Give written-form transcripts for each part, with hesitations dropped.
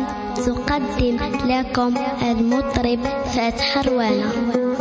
تقدم لكم المطرب فتح روانة.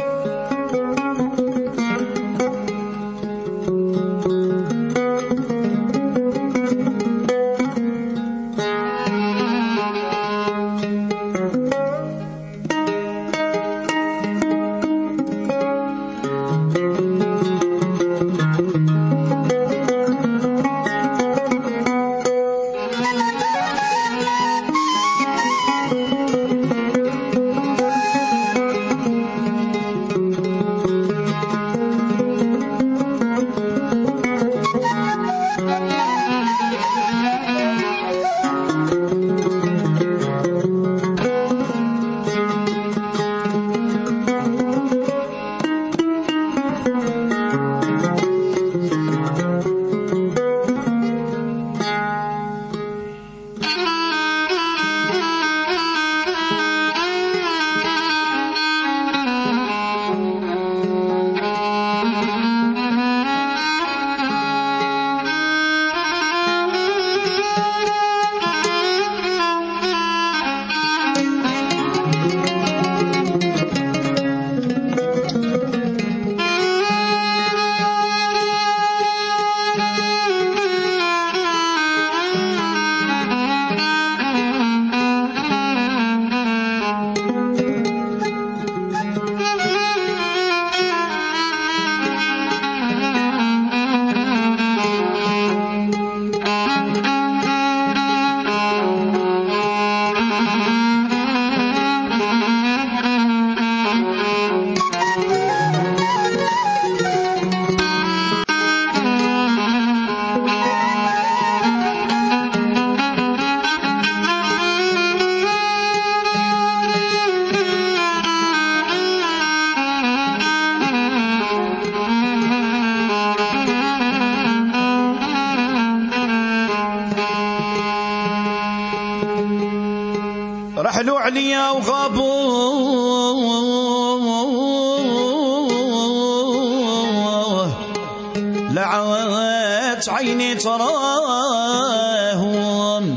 رحلوا عليا وغابوا لعات عيني تراهم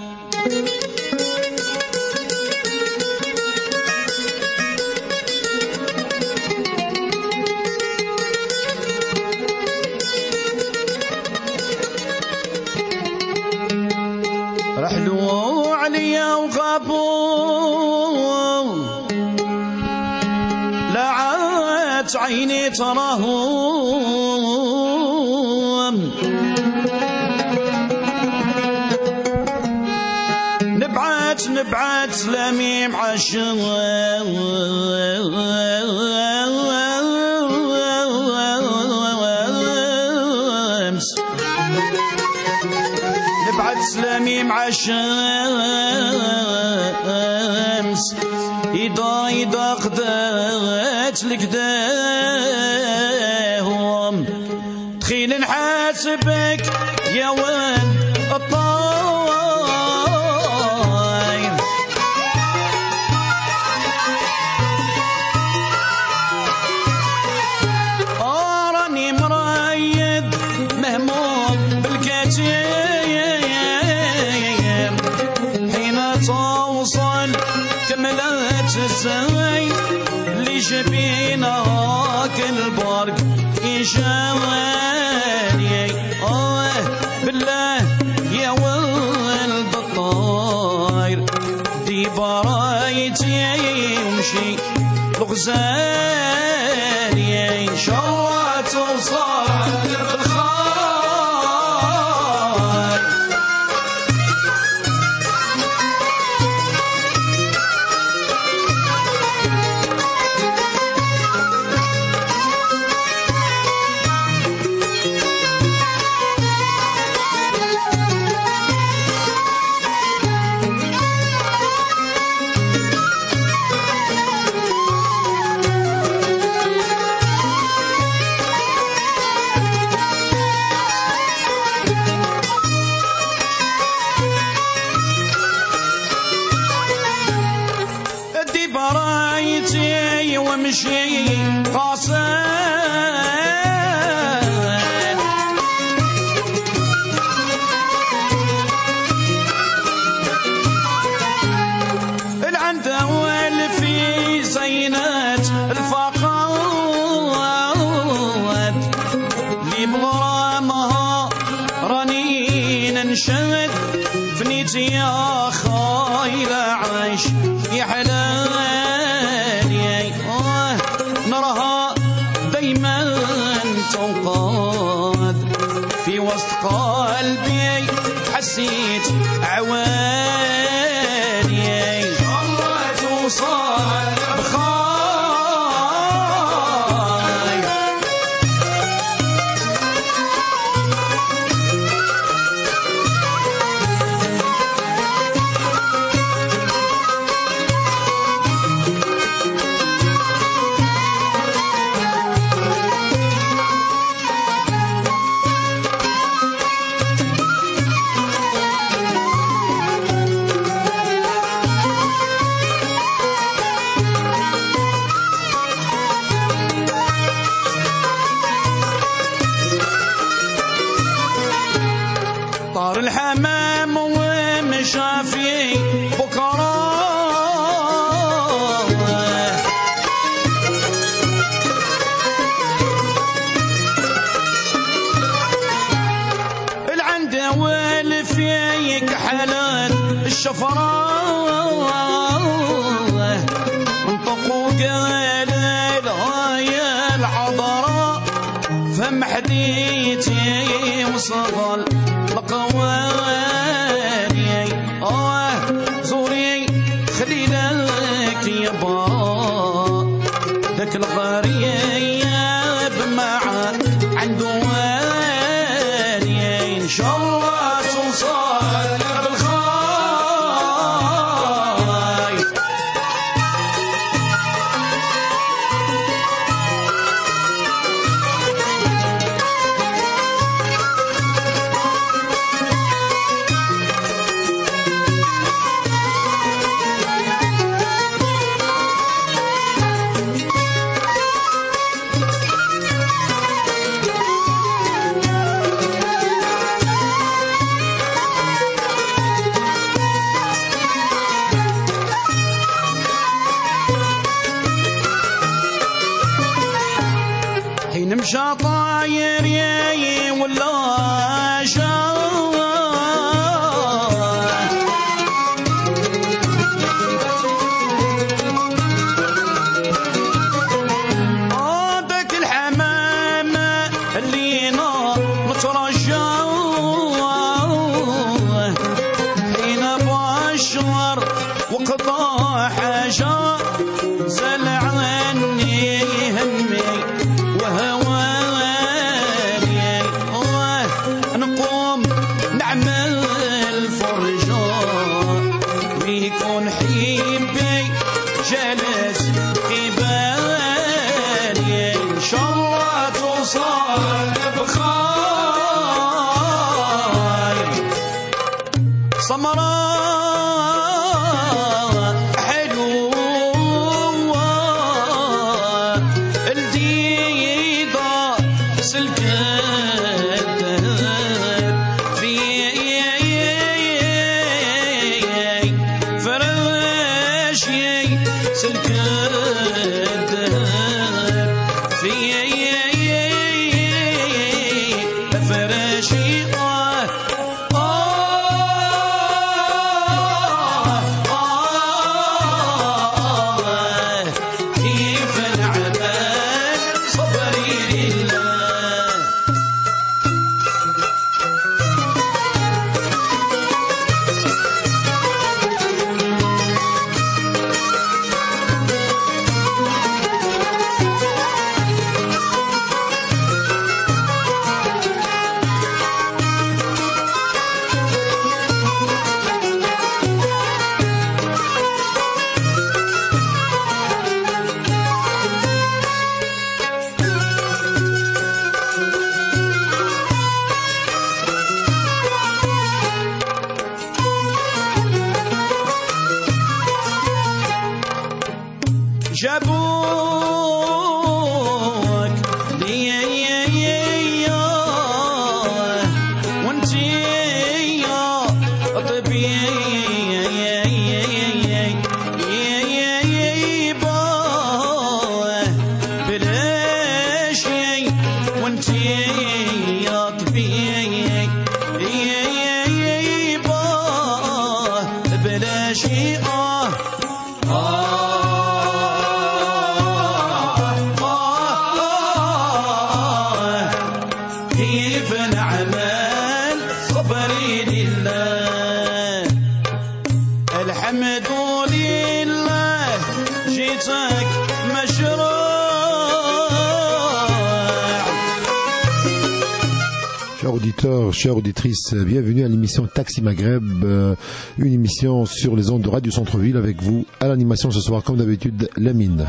رحلوا عليا وغابوا لعات عيني تراهم نبعت سلامي مع الشمس نبعت سلامي مع الشمس إذا قدات لقداهم تخيل نحاسبك يا وين الطاير راني مرايد مهموم بالكتيم حين توصل كملت الزين اللي جبيناك البرق يشاواني بالله يا ولد الطاير دي برايتي ومشي الغزالي ان شاء الله توصل بالخير برايتي ومشي قاصد خايل عيش يا حلالي نراها دايما توقد في وسط قلبي حسيت عوالي الله توصل بخاطر طار الحمام ومشى في بكرة العنده والفيك حلال الشفرة انطقوا قال يا العذراء فم حديتي وصغل لقواني زوري خليلك يابا ذاك الغريب معا عنده واني ان شاء الله توصل بالخير حين مشى طاير ياي ولا شاء ذاك الحمام اللي نار مترجى حين بشر وقضى حاجة زل عني همي وهواني نقوم نعمل فرجة ويكون حبي جالس في بالي إن شاء الله توصل بخير سمراء حلوة الديدة سلكت في فراشي سلكت في فراشي كيف العباد صبري لله جابوك لي وانتي يا طبيبة بلاش وانتي يا طبيبة ماشي كيف نعمل صبري لله الحمد لله جيتك مشروع. Chers auditeurs, chères auditrices, bienvenue à l'émission Taxi Maghreb, une émission sur les ondes de Radio Centre-Ville avec vous à l'animation ce soir comme d'habitude Lamine.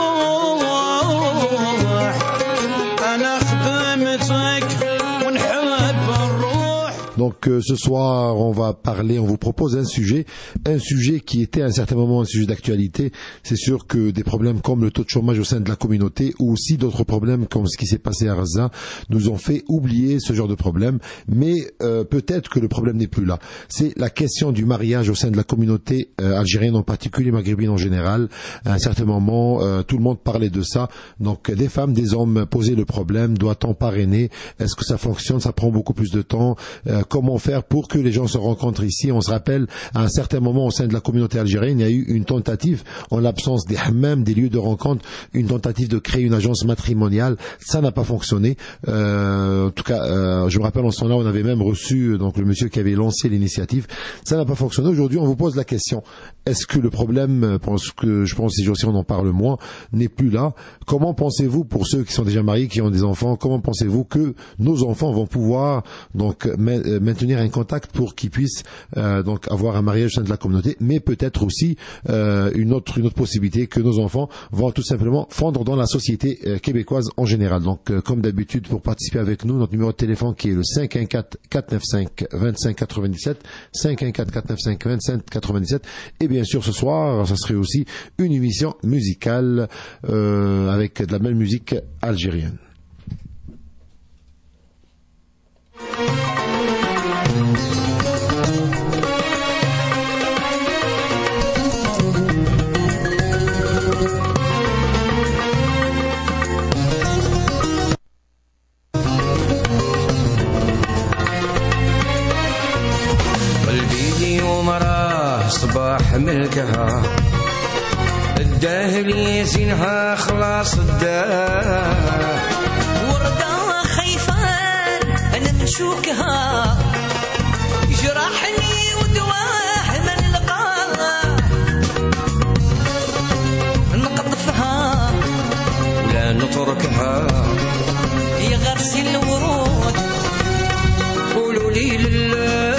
Donc ce soir, on vous propose un sujet qui était à un certain moment un sujet d'actualité. C'est sûr que des problèmes comme le taux de chômage au sein de la communauté ou aussi d'autres problèmes comme ce qui s'est passé à Gaza nous ont fait oublier ce genre de problème. Mais peut-être que le problème n'est plus là. C'est la question du mariage au sein de la communauté algérienne en particulier, maghrébine en général. À un certain moment, tout le monde parlait de ça. Donc des femmes, des hommes posaient le problème. Doit-on parrainer? Est-ce que ça fonctionne? Ça prend beaucoup plus de temps. Comment faire pour que les gens se rencontrent ici? On se rappelle, à un certain moment au sein de la communauté algérienne, il y a eu une tentative, en l'absence des hammams, des lieux de rencontre, une tentative de créer une agence matrimoniale. Ça n'a pas fonctionné. En tout cas, je me rappelle en ce temps-là, on avait même reçu donc le monsieur qui avait lancé l'initiative. Ça n'a pas fonctionné. Aujourd'hui, on vous pose la question. Est-ce que le problème, je pense ces jours-ci on en parle moins, n'est plus là? Comment pensez-vous, pour ceux qui sont déjà mariés, qui ont des enfants, comment pensez-vous que nos enfants vont pouvoir donc maintenir un contact pour qu'ils puissent donc avoir un mariage au sein de la communauté, mais peut-être aussi une autre possibilité que nos enfants vont tout simplement fondre dans la société québécoise en général. Donc comme d'habitude, pour participer avec nous, notre numéro de téléphone qui est le 514-495-2597, 514-495-2597, et bien sûr ce soir, ça serait aussi une émission musicale avec de la belle musique algérienne. صباح ملكها الداهلي زينها خلاص الداه وردة خيفان أنا من شوكها جرحني ودواه من لقاها نقطفها ولا نتركها يا غرسي الورود قولوا لي لله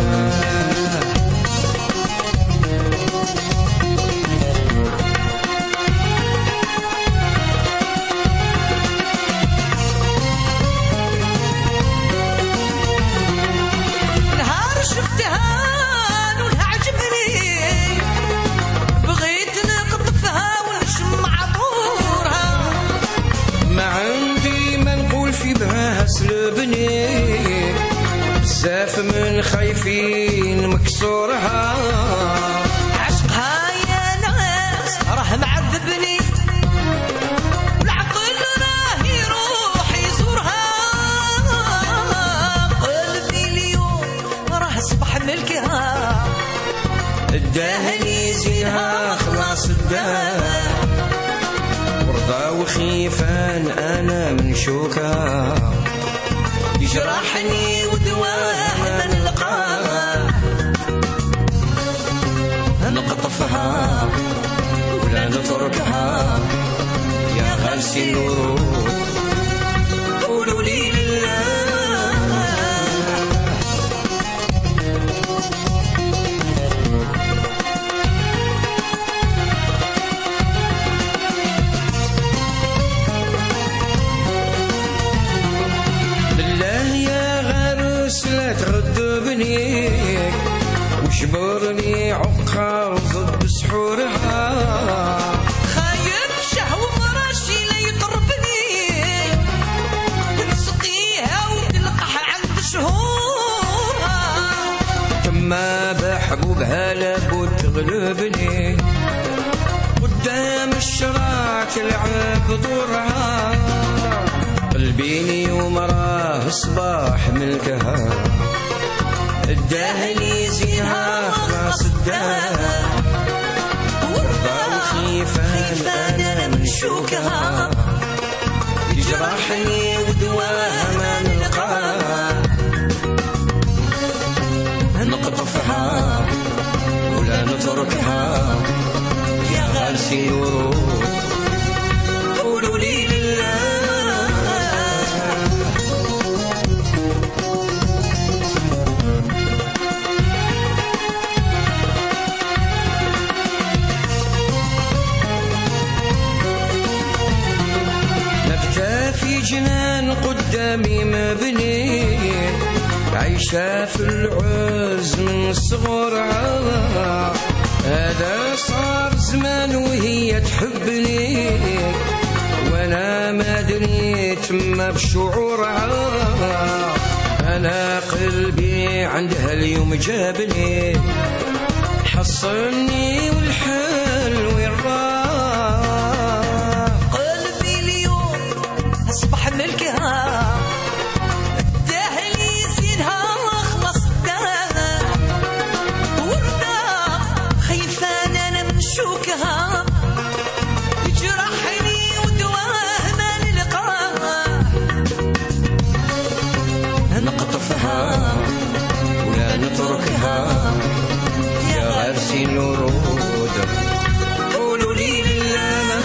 بزاف من خايفين مكسورها عشقها يا ناس راه معذبني والعقل راه يروح يزورها قلبي اليوم راه صبح ملكها الداهلي زينها خلاص الداه ورضا وخيفان انا من شوكها يجرحني ودواه من لقاها نقطفها ولا نتركها يا غالسي الورود قولوا لي لله وجبرني عقار ضد سحورها خايف شهوة مراشي لا يقربني تسقيها وتلقح عند شهورها تما بحبوبها لابد تغلبني قدام الشراع تلعب دورها قلبي اليوم راه صباح ملكها الداهلي زينها خلاص الداه نمشوكها جراحني ودواها ما نلقاها نقطفها ولا نتركها يا غارسي ورود قولوا لي لله نبتة في جنان قدامي مبني عايشة في العز من صغرها هذا صار زمان وهي تحبني وانا ما دريت ما بشعورها انا قلبي عندها اليوم جابني حصلني والحال وين راح قلبي اليوم اصبح ملكها ولا نتركها يا غارسي الورود قولوا لي لله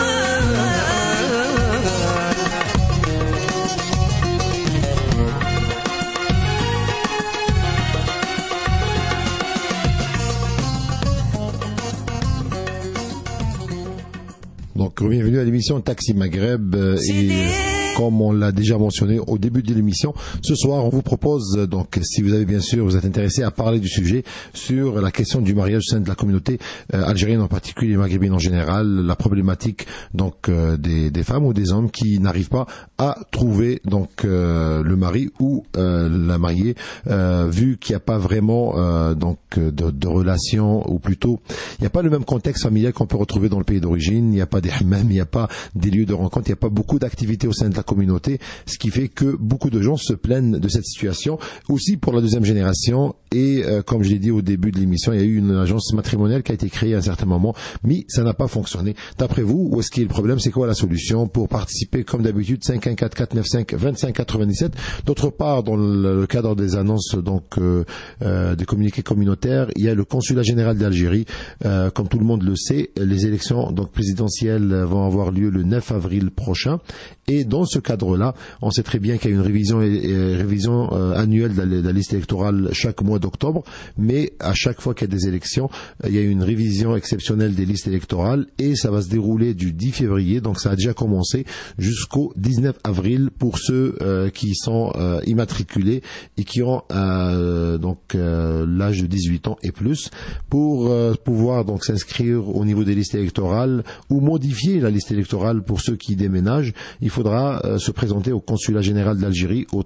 Donc, bienvenue à l'émission Taxi Maghreb et comme on l'a déjà mentionné au début de l'émission, ce soir on vous propose, donc si vous avez bien sûr, vous êtes intéressé à parler du sujet sur la question du mariage au sein de la communauté algérienne en particulier et maghrébine en général, la problématique donc des femmes ou des hommes qui n'arrivent pas à trouver donc le mari ou la mariée vu qu'il n'y a pas vraiment donc de relation ou plutôt il n'y a pas le même contexte familial qu'on peut retrouver dans le pays d'origine, il n'y a pas des hammams, il n'y a pas des lieux de rencontre, il n'y a pas beaucoup d'activités au sein de la communauté, ce qui fait que beaucoup de gens se plaignent de cette situation. Aussi pour la deuxième génération et comme je l'ai dit au début de l'émission, il y a eu une agence matrimoniale qui a été créée à un certain moment, mais ça n'a pas fonctionné. D'après vous, où est-ce qu'il y a le problème? C'est quoi la solution? Pour participer, comme d'habitude, 514-495-2597. D'autre part, dans le cadre des annonces donc des communiqués communautaires, il y a le consulat général d'Algérie. Comme tout le monde le sait, les élections donc présidentielles vont avoir lieu le 9 avril prochain. Et dans ce cadre-là, on sait très bien qu'il y a une révision annuelle de la liste électorale chaque mois d'octobre, mais à chaque fois qu'il y a des élections, il y a une révision exceptionnelle des listes électorales et ça va se dérouler du 10 février, donc ça a déjà commencé, jusqu'au 19 avril pour ceux qui sont immatriculés et qui ont l'âge de 18 ans et plus, pour pouvoir donc s'inscrire au niveau des listes électorales ou modifier la liste électorale pour ceux qui déménagent. Il faudra se présenter au consulat général d'Algérie au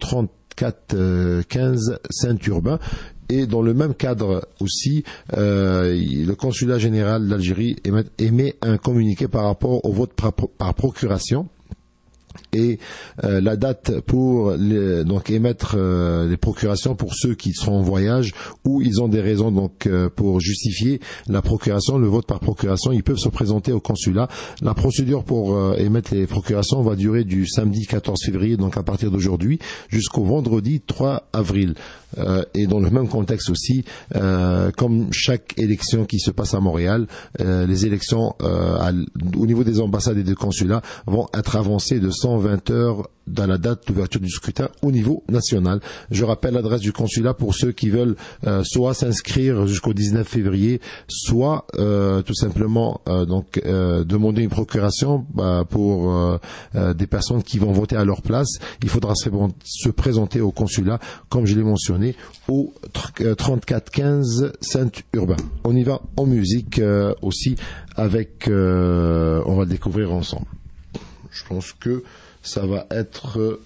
3415 Saint-Urbain. Et dans le même cadre aussi, le consulat général d'Algérie émet un communiqué par rapport au vote par procuration. Et la date pour donc émettre les procurations pour ceux qui seront en voyage ou ils ont des raisons donc pour justifier la procuration, le vote par procuration, ils peuvent se présenter au consulat. La procédure pour émettre les procurations va durer du samedi 14 février, donc à partir d'aujourd'hui, jusqu'au vendredi 3 avril. Et dans le même contexte aussi, comme chaque élection qui se passe à Montréal, les élections au niveau des ambassades et des consulats vont être avancées de 120 heures dans la date d'ouverture du scrutin au niveau national. Je rappelle l'adresse du consulat pour ceux qui veulent soit s'inscrire jusqu'au 19 février, soit tout simplement demander une procuration pour des personnes qui vont voter à leur place. Il faudra se présenter au consulat, comme je l'ai mentionné, au 3415 Saint-Urbain. On y va en musique aussi avec, on va le découvrir ensemble. Je pense que ça va être,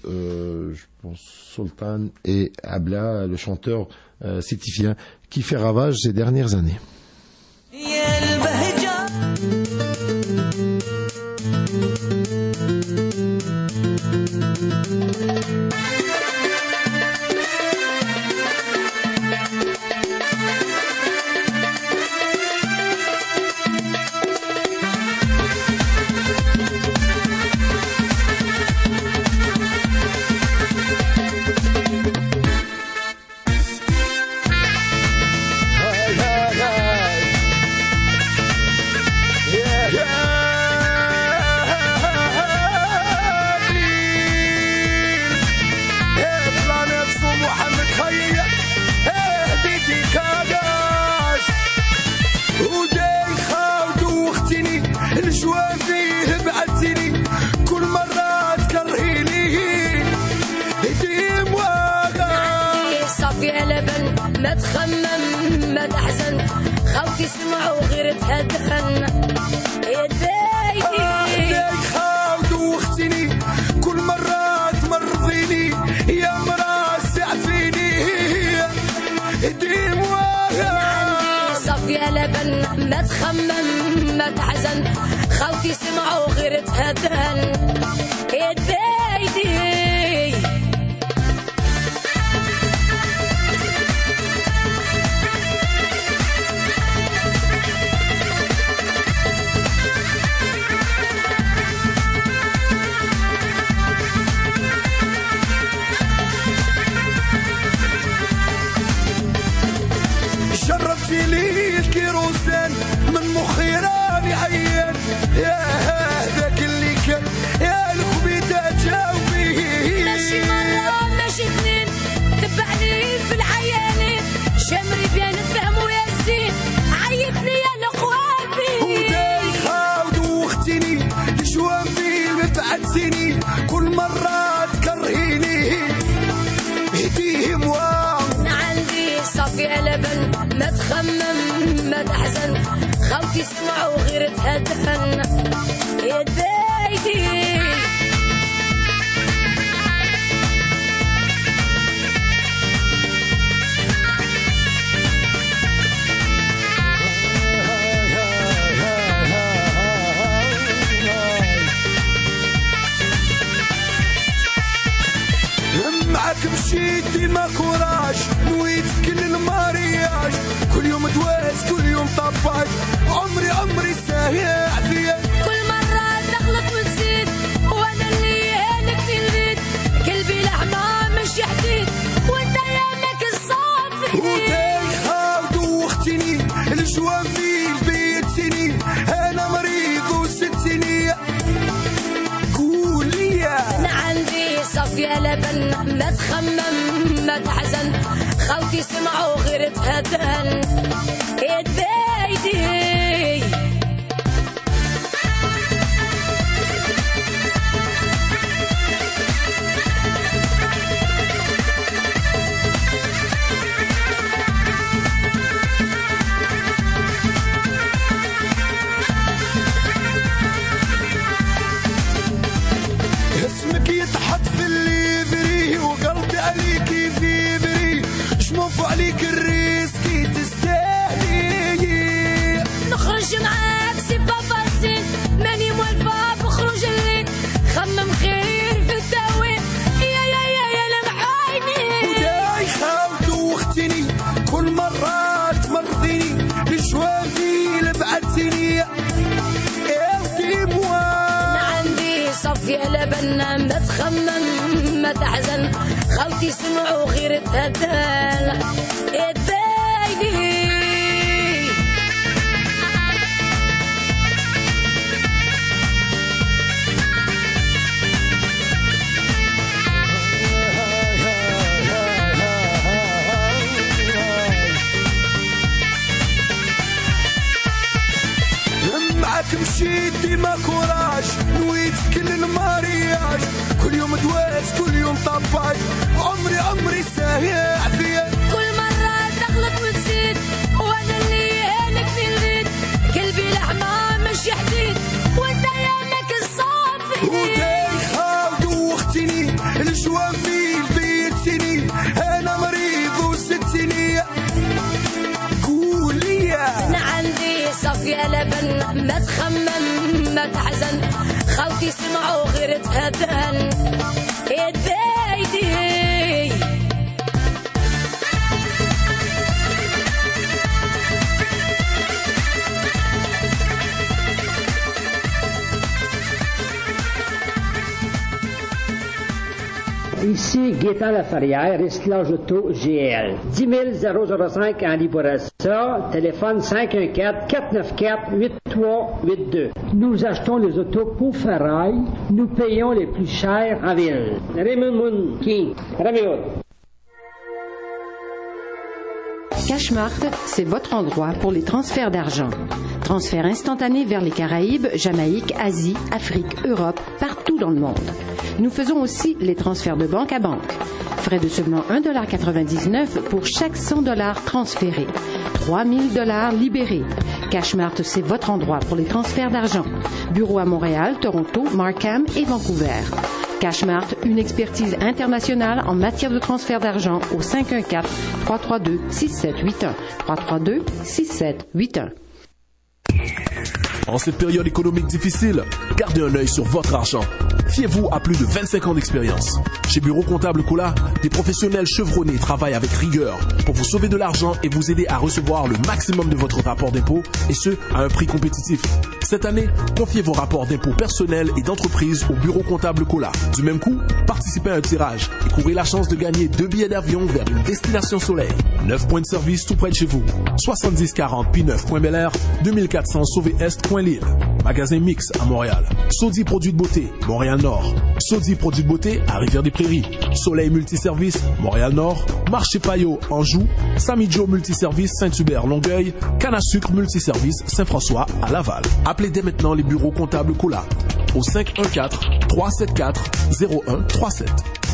Sultan et Abla, le chanteur sétifien, qui fait ravage ces dernières années. ما تحزن خوتي سمعوا غير تهدفن يديك خاوت واختني كل مرة تمرضيني يا مرا سعفيني ديم عندي صافية لبن ما تخمم ما تحزن خوتي سمعوا غير تهدفن يديك شربتي لي الكيروسين من مخي راني عيان يا هذاك اللي كان يا الكبيدة جاوبي ماشي مرة ماشي اثنين تبعني في العيانين شمري بين تفهموا يا زين عيتني يا القوابي وداي خاود واختني شوافي مبعد سنين كل مرة تكرهيني هديه موام عندي صافية لبن ما تخمم ما تحزن خوتي سمعوا غير تهدفن يديك معك مشيت ديما كوراج نويت كل المارياج كل يوم دواس كل يوم طباج عمري ساهي فيا كل مرة تغلط وتزيد وانا اللي هانك في البيت قلبي لحمة مش حديد وانت يامك الصافي وداي خاود واختني الجوان في البيت سنين انا مريض وست سنين قولي انا عندي صافية لبن ما تخمم ما تحزن خوتي سمعوا غير تهدن يديك اسمك يتحط في الليفري وقلبي عليكي فيبري شموف عليك الريسكي تستاهلي نخرج معاك سي بابا زين ماني موالفة بخروج الليل خمم خير في الدواء يا لمعايني وداي خاوت واختني كل مرة تمرضيني لشوافي لبعد سنين صافية لبن ما تخمم ما تحزن خوتي سمعوا غير تهدان يديني معك مشيت ديما كوراج نويت كل المارياج كل يوم دواس كل يوم طباج عمري ساهي فيا كل مرة تغلط وتزيد وانا اللي هانك في البيت قلبي لحمة مش حديد وانت يامك الصافي وداي خاود واختني الجوان في البيت سنين انا مريض وست سنين قولي انا عندي صافية لبن ما تخمم ما تحزن خوتي سمعوا غير تهدن يديك Ici, Gaétan Laferrière, Esclage Auto GL. 10 005 en Libourassa, téléphone 514-494-8382. Nous achetons les autos pour ferraille, nous payons les plus chers en ville. Raymond Moon King, Raymond. Cashmart, c'est votre endroit pour les transferts d'argent. Transferts instantanés vers les Caraïbes, Jamaïque, Asie, Afrique, Europe, partout dans le monde. Nous faisons aussi les transferts de banque à banque. Frais de seulement $1,99 pour chaque $100 transférés. $3,000 libérés. Cashmart, c'est votre endroit pour les transferts d'argent. Bureau à Montréal, Toronto, Markham et Vancouver. Cashmart, une expertise internationale en matière de transfert d'argent au 514-332-6781. 332-6781. En cette période économique difficile, gardez un œil sur votre argent. Fiez-vous à plus de 25 ans d'expérience. Chez Bureau Comptable Cola, des professionnels chevronnés travaillent avec rigueur pour vous sauver de l'argent et vous aider à recevoir le maximum de votre rapport d'impôt, et ce, à un prix compétitif. Cette année, confiez vos rapports d'impôt personnels et d'entreprise au Bureau Comptable Cola. Du même coup, participez à un tirage et courez la chance de gagner 2 billets d'avion vers une destination soleil. 9 points de service tout près de chez vous. 7040 P9 Point Bel Air, 2400 Sauvé Est Point Lille. Magasin Mix à Montréal. Saudi Produits de Beauté, Montréal-Nord. Saudi Produits de Beauté à Rivière-des-Prairies. Soleil Multiservice, Montréal-Nord. Marché Payot, Anjou. Samy Joe Multiservice, Saint-Hubert, Longueuil. Canne à sucre Multiservice, Saint-François à Laval. Appelez dès maintenant les bureaux comptables Cola au 514-374-0137.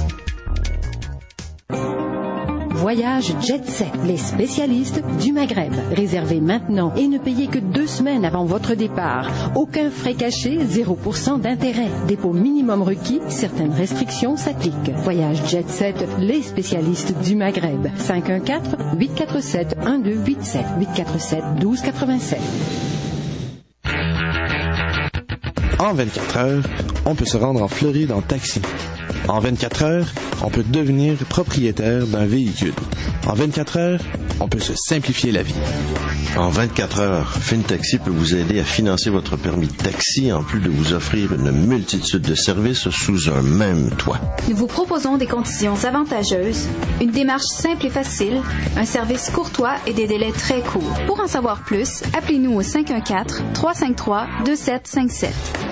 Voyage Jet Set, les spécialistes du Maghreb. Réservez maintenant et ne payez que 2 semaines avant votre départ. Aucun frais cachés, 0% d'intérêt. Dépôt minimum requis, certaines restrictions s'appliquent. Voyage Jet Set, les spécialistes du Maghreb. 514-847-1287, 847-1287. En 24 heures, on peut se rendre en Floride en taxi. En 24 heures, on peut devenir propriétaire d'un véhicule. En 24 heures, on peut se simplifier la vie. En 24 heures, FinTaxi peut vous aider à financer votre permis de taxi en plus de vous offrir une multitude de services sous un même toit. Nous vous proposons des conditions avantageuses, une démarche simple et facile, un service courtois et des délais très courts. Pour en savoir plus, appelez-nous au 514-353-2757.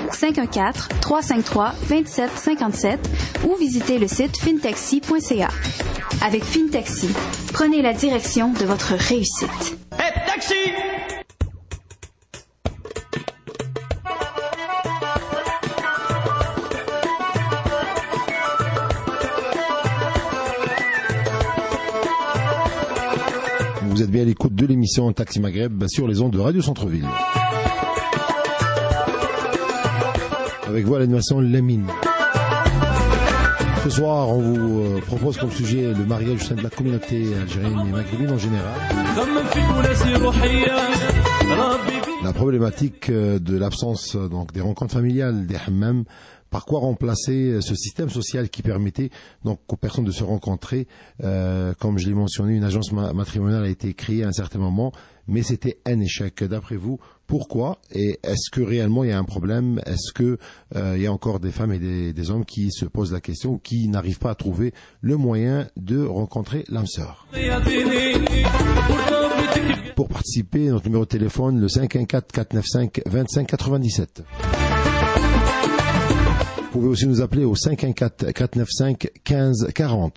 514-353-2757 ou visitez le site fintaxi.ca. Avec FinTaxi, prenez la direction de votre réussite. Hey, taxi! Vous êtes bien à l'écoute de l'émission Taxi Maghreb sur les ondes de Radio Centre-Ville. Avec vous à l'animation Lamine. Ce soir, on vous propose comme sujet le mariage au sein de la communauté algérienne et maghrébine en général. La problématique de l'absence donc des rencontres familiales, des hammams. Par quoi remplacer ce système social qui permettait donc aux personnes de se rencontrer, comme je l'ai mentionné, une agence matrimoniale a été créée à un certain moment, mais c'était un échec. D'après vous, pourquoi? Et est-ce que réellement il y a un problème? Est-ce que il y a encore des femmes et des hommes qui se posent la question ou qui n'arrivent pas à trouver le moyen de rencontrer l'âme sœur? Pour participer, notre numéro de téléphone, le 514-495-2597. Vous pouvez aussi nous appeler au 514-495-1540.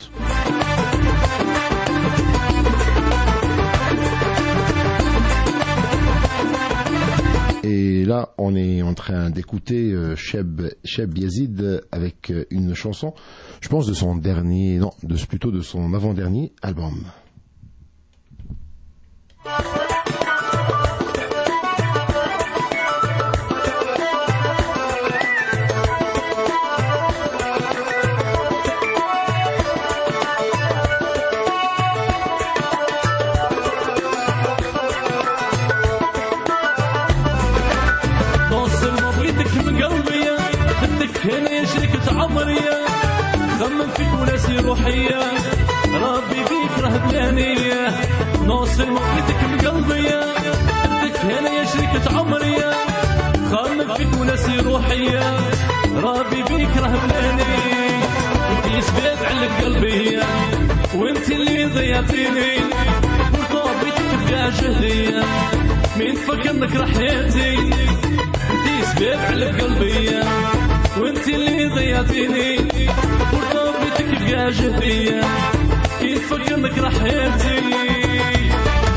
Et là, on est en train d'écouter Cheb Yazid avec une chanson, je pense de son dernier, non, plutôt de son avant-dernier album. هنا يا شركة عمري خمم فيك وناسي روحية ربي فيك راه بلانية نوصل مخيتك بقلبي بدك هنا يا شركة عمري خمم فيك وناسي روحية ربي فيك راه بلانية انتي سبب على قلبي وانتي اللي ضيعتيني وطوبيتك بقى جهدية مين فكرنك رحيتي انتي سبب على قلبي وانت اللي ضيعتيني وطبيتك بقى جهدية كيف فكرنك رحيتي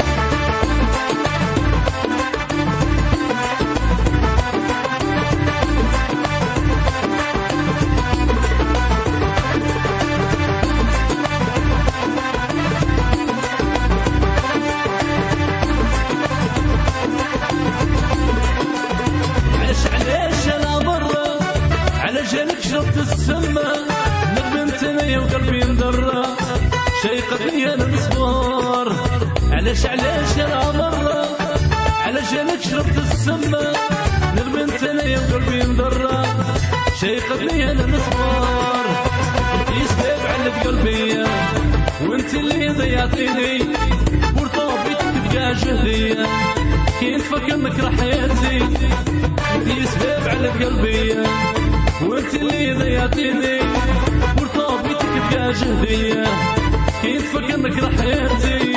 علاش يا مرة علاش انا شربت السما نرمنت انا يا قلبي مضرة شيقتني انا نصبر انتي سبب على قلبي وانت اللي ضيعتيني ورطوبي تبقى جهدية كي نفكر نكره حياتي انتي سبب على قلبي وانت اللي ضيعتيني ورطوبي تبقى جهدية كي نفكر نكره حياتي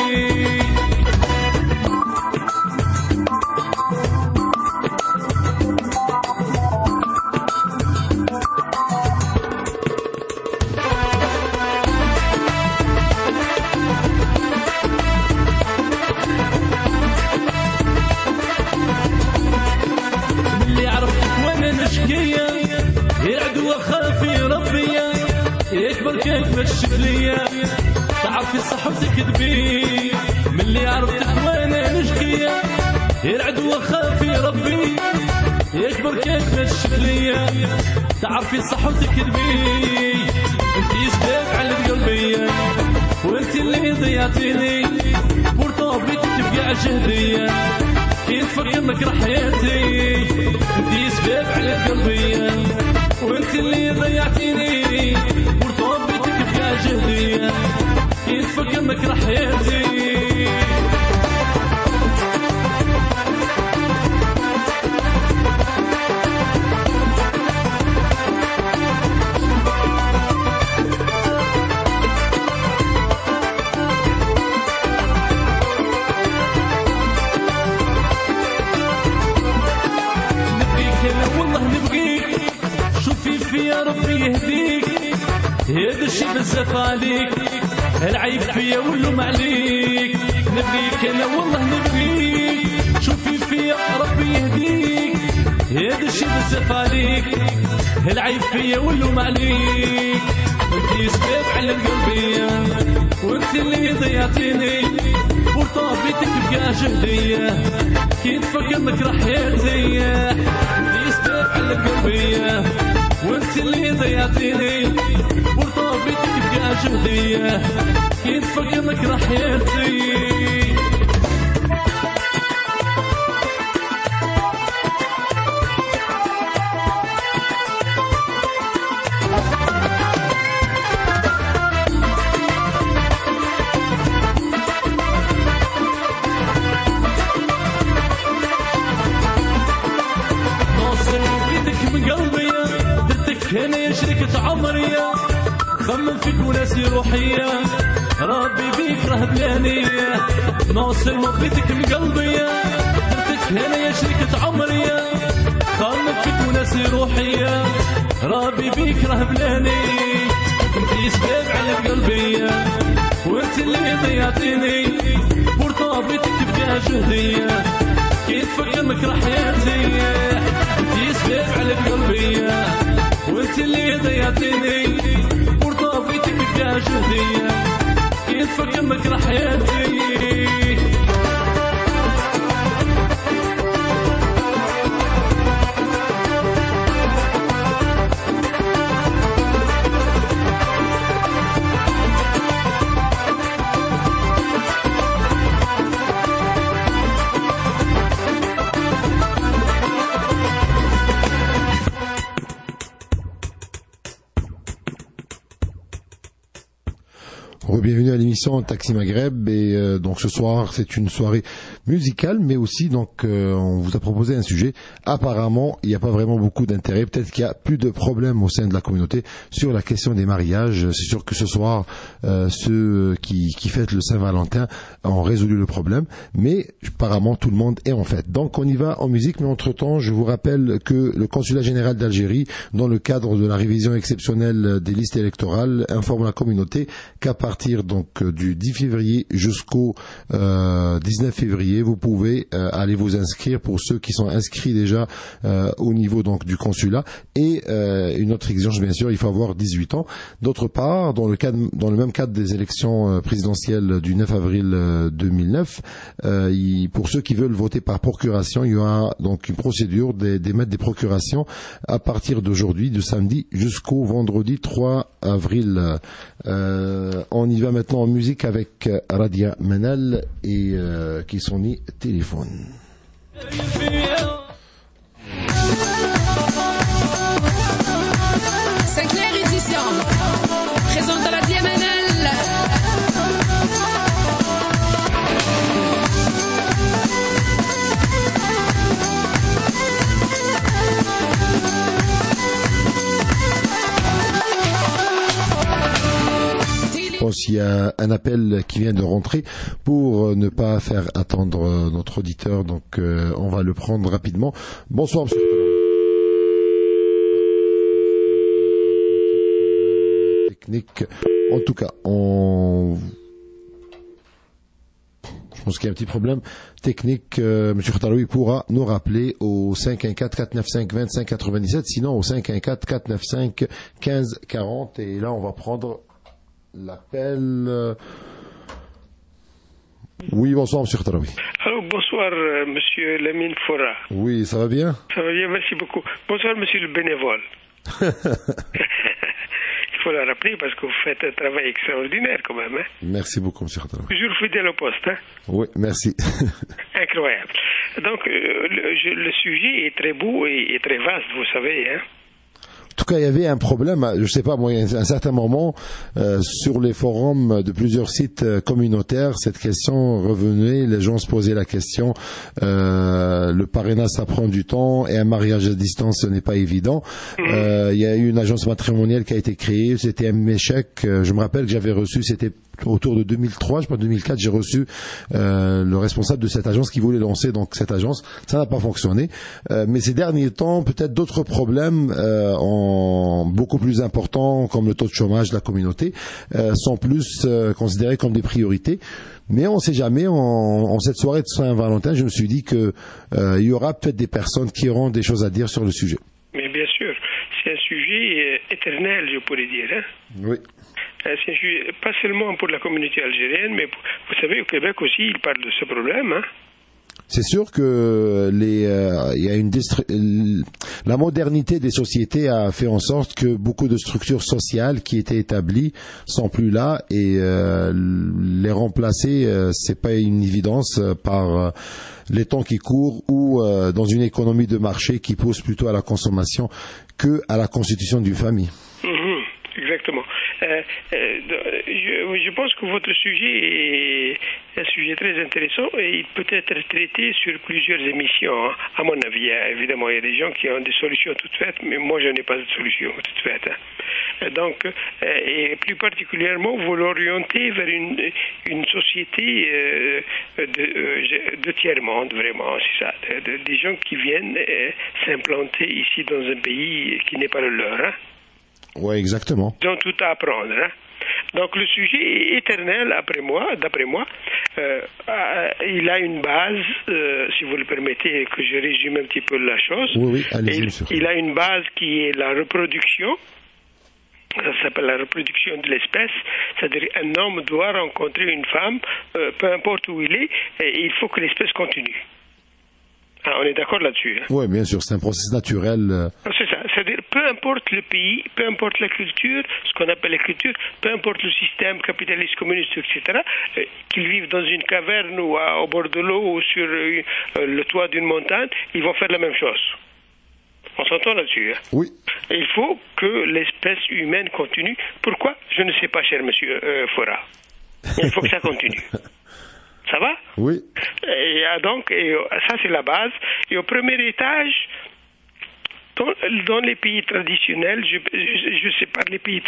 الشكلية تعرفي صحتك تبي من اللي عرفتك وانا نشكية العدو خافي ربي يكبر كيف الشكلية تعرفي صحتك تبي انتي سبب على قلبي وانتي اللي ضيعتيني ورطوبتك تبقى جهدية كي نفكر نكره حياتي انتي سبب على قلبي وانتي اللي ضيعتيني جهدية كي نفكر نكره حياتي نبغيك انا والله نبغيك شوفي فيا ربي يهديك هذا الشي بزاف عليك العيب فيا واللوم عليك نبغيك انا والله نبغيك شوفي فيا ربي يهديك هذا الشي بزاف عليك العيب فيا واللوم عليك انتي سبب على قلبي وانت اللي ضيعتيني ورطوبتك تبقى جهدية كي نفكر نكره حياتي انتي سبب على قلبي وانت اللي ضيعتيني ورطوبتك تبقى جهدية كي نفكر نكره حياتي هنا يا شركة عمري خمم فيك وناسي روحية ربي بيك رهب لانية نوصل محبتك من قلبي درتك هنا يا شركة عمري خمم فيك وناسي روحية ربي بيك رهب لانية انتي سبب على قلبي وانت اللي ضيعتيني ورطوبتك تبقى جهدية كي نفكر نكره حياتي انتي سبب على قلبي وانت اللي ضيعتيني ورطوبتك تبقى جهدية كي نفكر نكره حياتي Bienvenue à l'émission Taxi Maghreb et donc ce soir c'est une soirée musicale mais aussi donc on vous a proposé un sujet. Apparemment il n'y a pas vraiment beaucoup d'intérêt, peut-être qu'il y a plus de problèmes au sein de la communauté sur la question des mariages. C'est sûr que ce soir ceux qui fêtent le Saint-Valentin ont résolu le problème, mais apparemment tout le monde est en fête. Donc on y va en musique, mais entre-temps je vous rappelle que le consulat général d'Algérie, dans le cadre de la révision exceptionnelle des listes électorales, informe la communauté qu'à partir donc du 10 février jusqu'au 19 février, vous pouvez aller vous inscrire pour ceux qui sont inscrits déjà au niveau donc du consulat. Et une autre exigence, bien sûr, il faut avoir 18 ans. D'autre part, dans le même cadre des élections présidentielles du 9 avril 2009, pour ceux qui veulent voter par procuration, il y aura donc une procédure d'émettre des procurations à partir d'aujourd'hui, de samedi jusqu'au vendredi 3 avril. On y va va maintenant en musique avec Radia Manal et qui sont ni téléphone. Sinclair Édition présente Radia Manal. Je pense qu'il y a un appel qui vient de rentrer pour ne pas faire attendre notre auditeur, donc on va le prendre rapidement. Bonsoir, monsieur. Technique. En tout cas, je pense qu'il y a un petit problème technique. Monsieur Khataloui pourra nous rappeler au 514-495-2597, sinon au 514-495-1540. Et là, on va prendre l'appel. Oui, bonsoir, monsieur Khataloui. Alors, bonsoir, monsieur Lamine Fora. Oui, ça va bien? Ça va bien, merci beaucoup. Bonsoir, monsieur le bénévole. Il faut le rappeler parce que vous faites un travail extraordinaire quand même. Hein? Merci beaucoup, monsieur Khataloui. Toujours fidèle au poste. Hein? Oui, merci. Incroyable. Donc, le sujet est très beau et très vaste, vous savez. Hein? En tout cas, il y avait un problème, je sais pas, moi, à un certain moment, sur les forums de plusieurs sites communautaires, cette question revenait, les gens se posaient la question, le parrainage, ça prend du temps, et un mariage à distance, ce n'est pas évident. Il y a eu une agence matrimoniale qui a été créée, c'était un échec, je me rappelle que j'avais reçu, c'était autour de 2003, je pense 2004, j'ai reçu le responsable de cette agence qui voulait lancer donc cette agence. Ça n'a pas fonctionné. Mais ces derniers temps, peut-être d'autres problèmes beaucoup plus importants, comme le taux de chômage de la communauté, sont plus considérés comme des priorités. Mais on ne sait jamais. En cette soirée de Saint-Valentin, je me suis dit que il y aura peut-être des personnes qui auront des choses à dire sur le sujet. Mais bien sûr, c'est un sujet éternel, je pourrais dire. Hein? Oui. C'est un sujet, pas seulement pour la communauté algérienne, mais vous savez, au Québec aussi, ils parlent de ce problème. Hein? C'est sûr que il y a la modernité des sociétés a fait en sorte que beaucoup de structures sociales qui étaient établies sont plus là et les remplacer, c'est pas une évidence par les temps qui courent ou dans une économie de marché qui pousse plutôt à la consommation que à la constitution d'une famille. Exactement. Je pense que votre sujet est un sujet très intéressant et il peut être traité sur plusieurs émissions, hein, à mon avis. Évidemment, il y a des gens qui ont des solutions toutes faites, mais moi, je n'ai pas de solution toute faite. Hein. Donc, et plus particulièrement, vous l'orientez vers une société de tiers-monde, vraiment, c'est ça. Des gens qui viennent s'implanter ici dans un pays qui n'est pas le leur. Hein. Oui, exactement. Ils ont tout à apprendre. Hein. Donc le sujet est éternel, d'après moi. Il a une base, si vous le permettez, que je résume un petit peu la chose. Oui, allez-y. Il a une base qui est la reproduction. Ça s'appelle la reproduction de l'espèce. C'est-à-dire un homme doit rencontrer une femme, peu importe où il est, et il faut que l'espèce continue. Ah, on est d'accord là-dessus. Hein? Oui, bien sûr, c'est un processus naturel. C'est ça, c'est-à-dire peu importe le pays, peu importe la culture, ce qu'on appelle la culture, peu importe le système capitaliste, communiste, etc., qu'ils vivent dans une caverne ou au bord de l'eau ou sur le toit d'une montagne, ils vont faire la même chose. On s'entend là-dessus. Hein? Oui. Il faut que l'espèce humaine continue. Pourquoi? Je ne sais pas, cher monsieur Fora. Il faut que ça continue. Ça va? Oui. Et donc, ça c'est la base. Et au premier étage, dans les pays traditionnels, je sépare les pays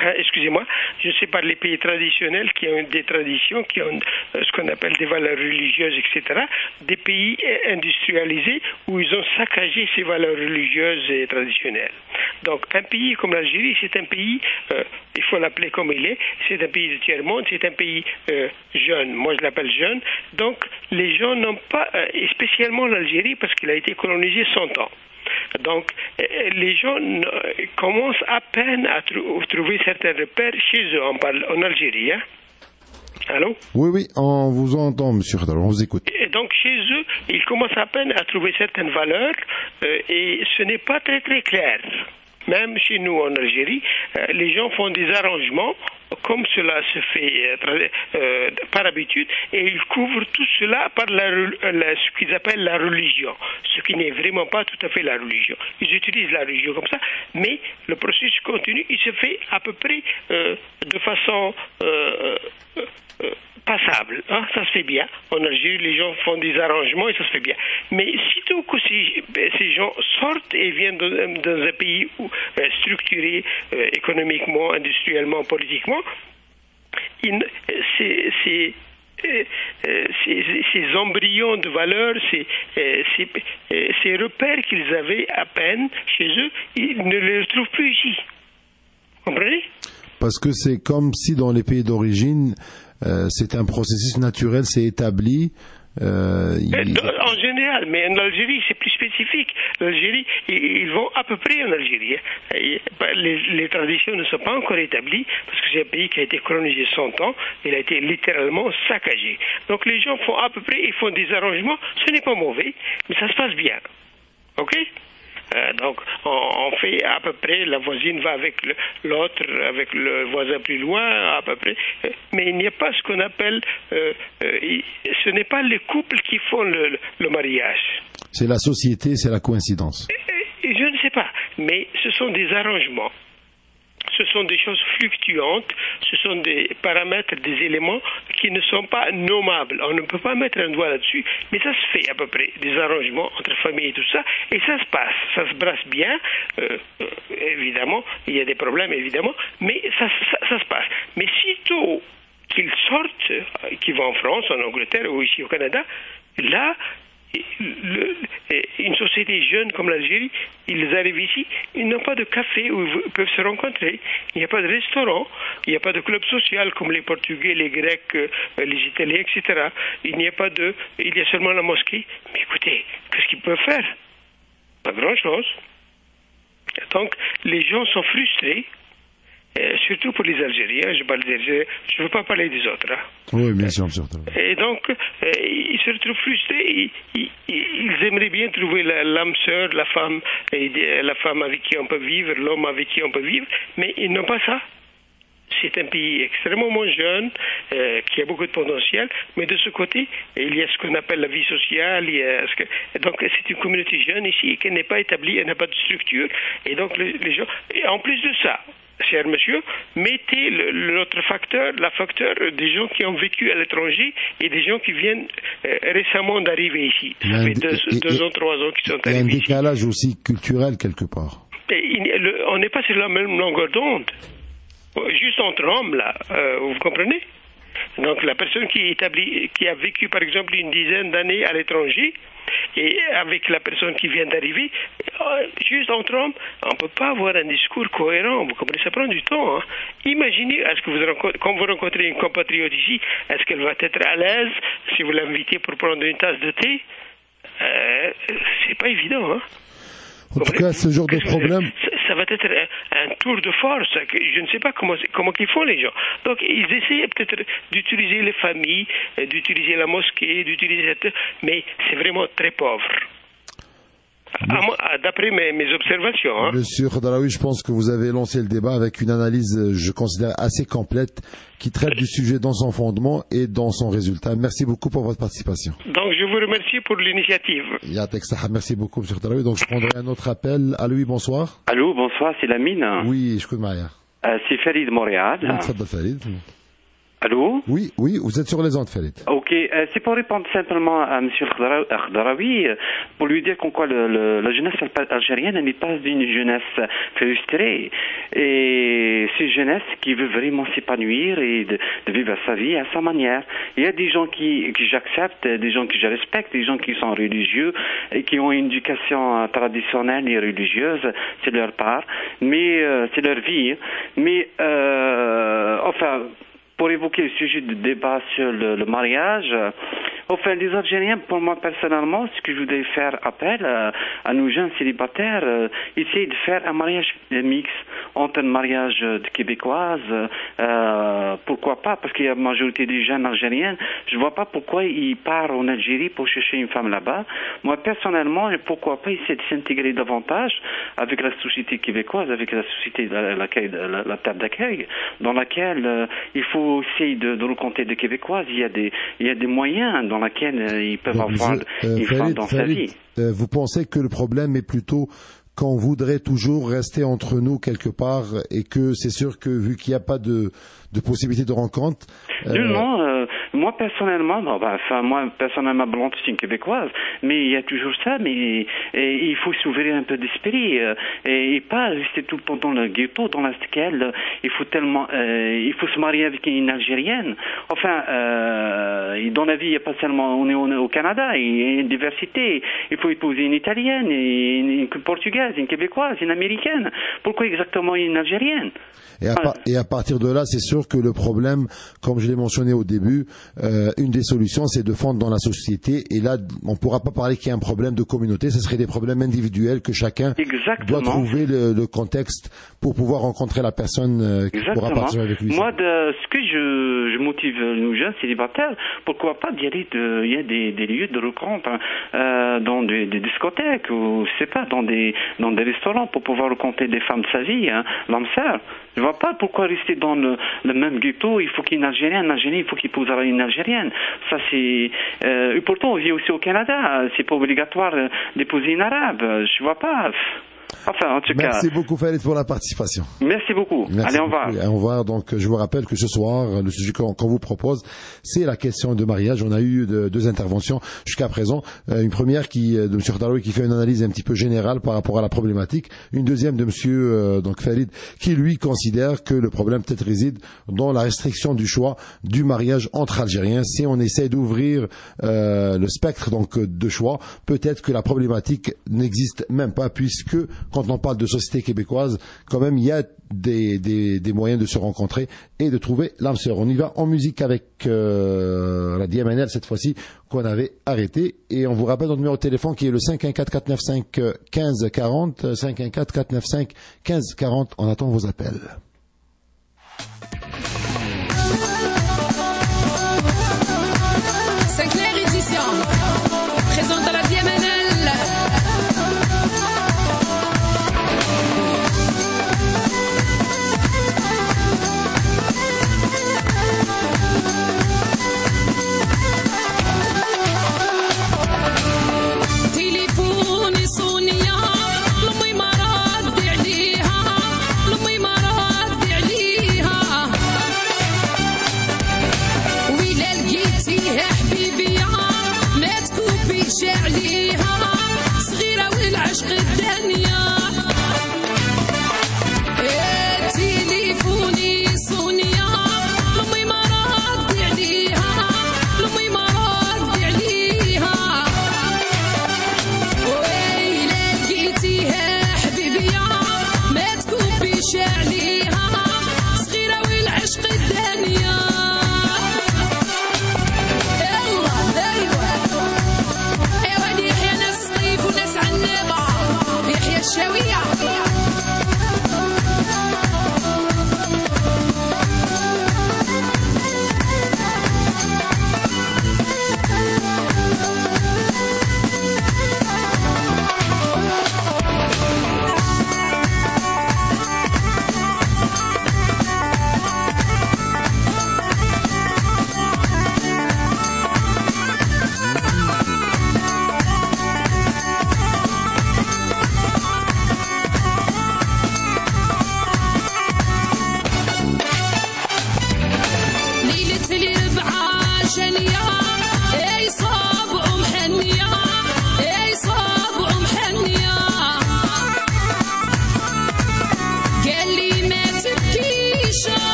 traditionnels qui ont des traditions, qui ont ce qu'on appelle des valeurs religieuses, etc. Des pays industrialisés où ils ont saccagé ces valeurs religieuses et traditionnelles. Donc un pays comme l'Algérie, c'est un pays, il faut l'appeler comme il est, c'est un pays de tiers-monde, c'est un pays jeune. Moi je l'appelle jeune. Donc les gens n'ont pas, et spécialement l'Algérie parce qu'il a été colonisé 100 ans. Donc, les gens commencent à peine à trouver certains repères chez eux. On parle en Algérie, hein? Allô? Oui, on vous entend, monsieur Khadar, on vous écoute. Et donc, chez eux, ils commencent à peine à trouver certaines valeurs et ce n'est pas très, très clair. même chez nous en Algérie, les gens font des arrangements comme cela se fait par habitude, et ils couvrent tout cela par ce qu'ils appellent la religion, ce qui n'est vraiment pas tout à fait la religion. Ils utilisent la religion comme ça, mais le processus continue, il se fait à peu près de façon passable, hein, ça se fait bien. En Algérie, les gens font des arrangements et ça se fait bien. Mais sitôt que ces gens sortent et viennent dans un pays structuré économiquement, industriellement, politiquement, ces embryons de valeur, ces repères qu'ils avaient à peine chez eux, ils ne les retrouvent plus ici. Vous comprenez? Parce que c'est comme si dans les pays d'origine, c'est un processus naturel, c'est établi. En général, mais en Algérie, c'est plus spécifique. L'Algérie, ils vont à peu près en Algérie. Les traditions ne sont pas encore établies parce que c'est un pays qui a été colonisé 100 ans. Il a été littéralement saccagé. Donc les gens font à peu près, ils font des arrangements. Ce n'est pas mauvais, mais ça se passe bien. OK? Donc, on fait à peu près, la voisine va avec l'autre, avec le voisin plus loin, à peu près. Mais il n'y a pas ce qu'on appelle, ce n'est pas les couples qui font le mariage. C'est la société, c'est la coïncidence. Je ne sais pas, mais ce sont des arrangements. Ce sont des choses fluctuantes, ce sont des paramètres, des éléments qui ne sont pas nommables. On ne peut pas mettre un doigt là-dessus, mais ça se fait à peu près, des arrangements entre familles et tout ça, et ça se passe, ça se brasse bien. Évidemment, il y a des problèmes, évidemment, mais ça se passe. Mais sitôt qu'ils sortent, qu'ils vont en France, en Angleterre ou ici au Canada, là, une société jeune comme l'Algérie, ils arrivent ici, ils n'ont pas de café où ils peuvent se rencontrer, il n'y a pas de restaurant, il n'y a pas de club social comme les Portugais, les Grecs, les Italiens, etc. Il y a seulement la mosquée. Mais écoutez, qu'est-ce qu'ils peuvent faire? Pas grand-chose. Donc, les gens sont frustrés. Surtout pour les Algériens, je parle des Algériens, je ne veux pas parler des autres. Hein. Oui, bien sûr. Et donc, ils se retrouvent frustrés, ils aimeraient bien trouver l'âme sœur, la femme avec qui on peut vivre, l'homme avec qui on peut vivre, mais ils n'ont pas ça. C'est un pays extrêmement jeune, qui a beaucoup de potentiel, mais de ce côté, il y a ce qu'on appelle la vie sociale, donc c'est une communauté jeune ici, qui n'est pas établie, elle n'a pas de structure, et donc les gens, et en plus de ça, cher monsieur, mettez l'autre facteur, la facteur des gens qui ont vécu à l'étranger et des gens qui viennent récemment d'arriver ici. Ça fait 2 ans, 3 ans qu'ils sont arrivés. Il y a un décalage aussi culturel quelque part. On n'est pas sur la même longueur d'onde. Juste entre hommes, là, vous comprenez? Donc la personne qui a vécu par exemple une dizaine d'années à l'étranger, et avec la personne qui vient d'arriver, juste entre hommes, on ne peut pas avoir un discours cohérent, vous comprenez, ça prend du temps. Hein. Imaginez, quand vous rencontrez une compatriote ici, est-ce qu'elle va être à l'aise si vous l'invitez pour prendre une tasse de thé? C'est pas évident, hein. En tout cas, ce genre de problème... Ça va être un tour de force. Je ne sais pas comment ils font les gens. Donc, ils essaient peut-être d'utiliser les familles, d'utiliser la mosquée, mais c'est vraiment très pauvre. D'après mes observations. Hein. Monsieur Khadraoui, je pense que vous avez lancé le débat avec une analyse, je considère, assez complète, qui traite du sujet dans son fondement et dans son résultat. Merci beaucoup pour votre participation. Donc, je vous remercie pour l'initiative. Merci beaucoup, monsieur Khadraoui. Donc, je prendrai un autre appel. Allô, oui, bonsoir. Allô, bonsoir, c'est Lamine. Oui, je connais Maria. C'est Farid de Montréal. Farid. Allô? Oui, vous êtes sur les ondes, Farid. Ok, c'est pour répondre simplement à M. Khadraoui, pour lui dire qu'en quoi la jeunesse algérienne n'est pas une jeunesse frustrée. Et c'est une jeunesse qui veut vraiment s'épanouir et de vivre sa vie à sa manière. Il y a des gens que j'accepte, des gens que je respecte, des gens qui sont religieux et qui ont une éducation traditionnelle et religieuse, c'est leur part, mais c'est leur vie. Mais, pour évoquer le sujet de débat sur le mariage, Enfin, les Algériens, pour moi personnellement, ce que je voudrais faire appel à nos jeunes célibataires, essayer de faire un mariage mix entre un mariage de Québécoises, pourquoi pas, parce qu'il y a la majorité des jeunes Algériens, je vois pas pourquoi ils partent en Algérie pour chercher une femme là-bas. Moi, personnellement, pourquoi pas essayer de s'intégrer davantage avec la société québécoise, avec la société, la table d'accueil, dans laquelle il faut essayer de rencontrer des Québécoises. Il y a des moyens dans lesquels ils peuvent avoir une femme dans sa vie. Vous pensez que le problème est plutôt qu'on voudrait toujours rester entre nous quelque part et que c'est sûr que vu qu'il n'y a pas de possibilité de rencontre... Non, moi personnellement, moi personnellement, Blonde, c'est une Québécoise, mais il y a toujours ça, mais il faut s'ouvrir un peu d'esprit et pas rester tout le temps dans le ghetto dans lequel il faut se marier avec une Algérienne. Enfin, dans la vie, il n'y a pas seulement, on est au Canada, il y a une diversité. Il faut épouser une Italienne, une Portugaise, une Québécoise, une Américaine. Pourquoi exactement une Algérienne? Et à partir de là, c'est sûr que le problème, comme je l'ai mentionné au début, une des solutions, c'est de fondre dans la société. Et là, on ne pourra pas parler qu'il y a un problème de communauté. Ce serait des problèmes individuels que chacun doit trouver le contexte pour pouvoir rencontrer la personne qui pourra partir avec lui. Moi, ce que je motive nos jeunes célibataires, pourquoi pas d'y aller, il y a des lieux de rencontre dans des discothèques ou je sais pas, dans des restaurants pour pouvoir rencontrer des femmes de sa vie, l'âme sœur. Je vois pas pourquoi rester dans le même ghetto. Il faut qu'il y ait une Algérienne, il faut qu'il épouse une Algérienne. Ça c'est. Et pourtant, on vit aussi au Canada. C'est pas obligatoire d'épouser une Arabe. Je vois pas. Enfin, en tout cas. Merci beaucoup, Farid, pour la participation. Merci beaucoup. Allez, au revoir. Au revoir. Donc, je vous rappelle que ce soir, le sujet qu'on vous propose, c'est la question de mariage. On a eu deux interventions jusqu'à présent. Une première de M. Khadaroui qui fait une analyse un petit peu générale par rapport à la problématique. Une deuxième de M. donc Farid qui, lui, considère que le problème peut-être réside dans la restriction du choix du mariage entre Algériens. Si on essaie d'ouvrir le spectre donc de choix, peut-être que la problématique n'existe même pas puisque quand on parle de société québécoise, quand même, il y a des moyens de se rencontrer et de trouver l'âme sœur. On y va en musique avec la DMNL cette fois-ci qu'on avait arrêté. Et on vous rappelle notre numéro de téléphone qui est le 514-495-1540. 514-495-1540. On attend vos appels. Sinclair Édition présente la DMNL. تليفوني صونية لمي ما ردي عليها لمي ما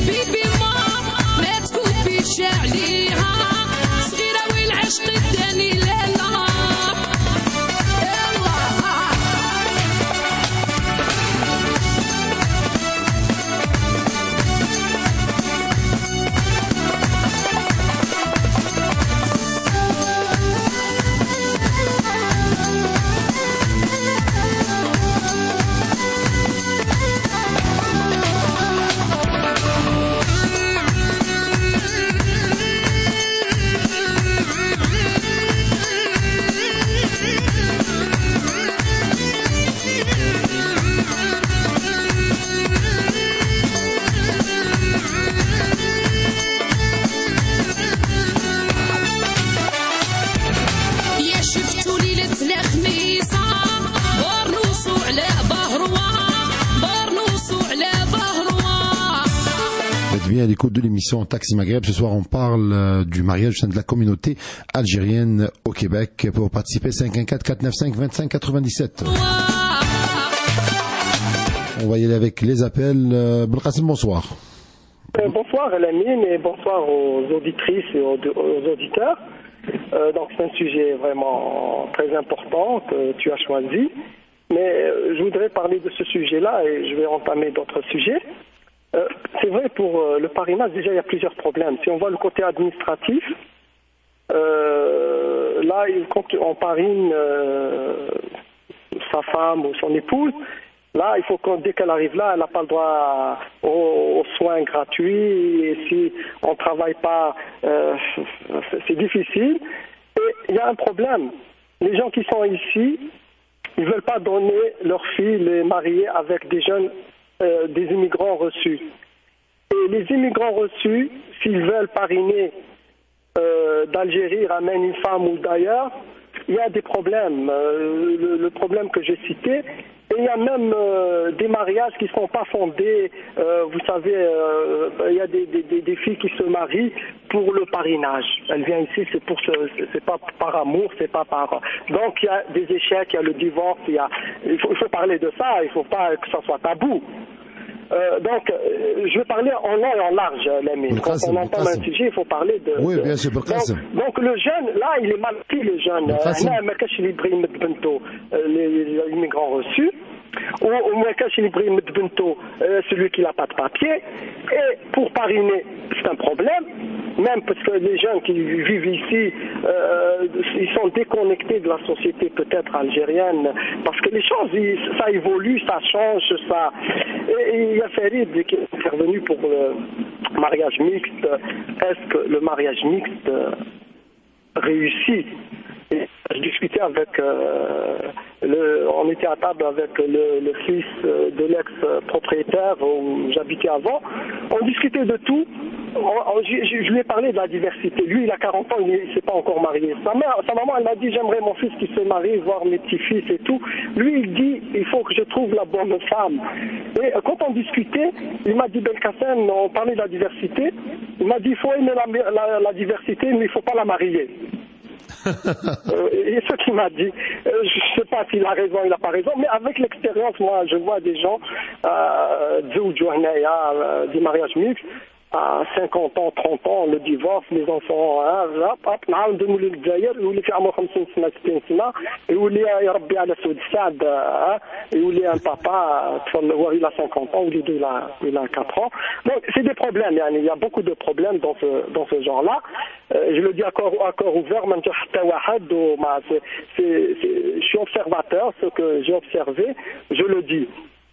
بيبي مام ما تكوفيش عليها صغيرة والعشق الثاني لا لا À l'écoute de l'émission Taxi Maghreb. Ce soir, on parle du mariage au sein de la communauté algérienne au Québec. Pour participer, 514-495-2597. On va y aller avec les appels. Belkacem, bonsoir. Bonsoir Elamine et bonsoir aux auditrices et aux auditeurs. Donc c'est un sujet vraiment très important que tu as choisi. Mais je voudrais parler de ce sujet-là et je vais entamer d'autres sujets. C'est vrai, pour le parrainage, déjà, il y a plusieurs problèmes. Si on voit le côté administratif, là, quand on parraine sa femme ou son épouse, là, il faut que dès qu'elle arrive là, elle n'a pas le droit aux soins gratuits. Et si on ne travaille pas, c'est difficile. Et il y a un problème. Les gens qui sont ici, ils ne veulent pas donner leurs filles, les marier avec des jeunes des immigrants reçus. Et les immigrants reçus, s'ils veulent parrainer d'Algérie, ramènent une femme ou d'ailleurs, il y a des problèmes. Le problème que j'ai cité, et il y a même des mariages qui ne sont pas fondés. Vous savez, il y a des filles qui se marient pour le parrainage. Elle vient ici, c'est pas par amour, c'est pas par. Donc il y a des échecs, il y a le divorce, il faut parler de ça. Il ne faut pas que ça soit tabou. Donc, je vais parler en long et en large, Lamine. Quand on entend un sujet, il faut parler de... Oui, bien sûr, donc, le jeune, là, il est mal pris, le jeune. Les immigrants reçus. Ou celui qui n'a pas de papier. Et pour parrainer, c'est un problème. Même parce que les jeunes qui vivent ici, ils sont déconnectés de la société peut-être algérienne, parce que les choses, ça évolue, ça change, ça. Et il y a Farid qui est intervenu pour le mariage mixte. Est-ce que le mariage mixte réussit? Et je discutais avec on était à table avec le fils de l'ex-propriétaire où j'habitais avant. On discutait de tout. Je lui ai parlé de la diversité. Lui, il a 40 ans, il ne s'est pas encore marié. Sa maman, elle m'a dit, j'aimerais mon fils qui se marie, voir mes petits-fils et tout. Lui, il dit, il faut que je trouve la bonne femme. Et quand on discutait, il m'a dit, Belkacem, on parlait de la diversité. Il m'a dit, il faut aimer la diversité, mais il ne faut pas la marier. Et ce qu'il m'a dit, je ne sais pas s'il a raison, il n'a pas raison, mais avec l'expérience, moi, je vois des gens, des mariages mixtes, à 50 ans, 30 ans, le divorce, les enfants, يربي على سود السعد يولي un papa il a 50 ans ou les deux il a 4 ans. Donc c'est des problèmes, il y a beaucoup de problèmes dans ce genre-là. Je le dis à corps ouvert, je suis observateur, ce que j'ai observé, je le dis.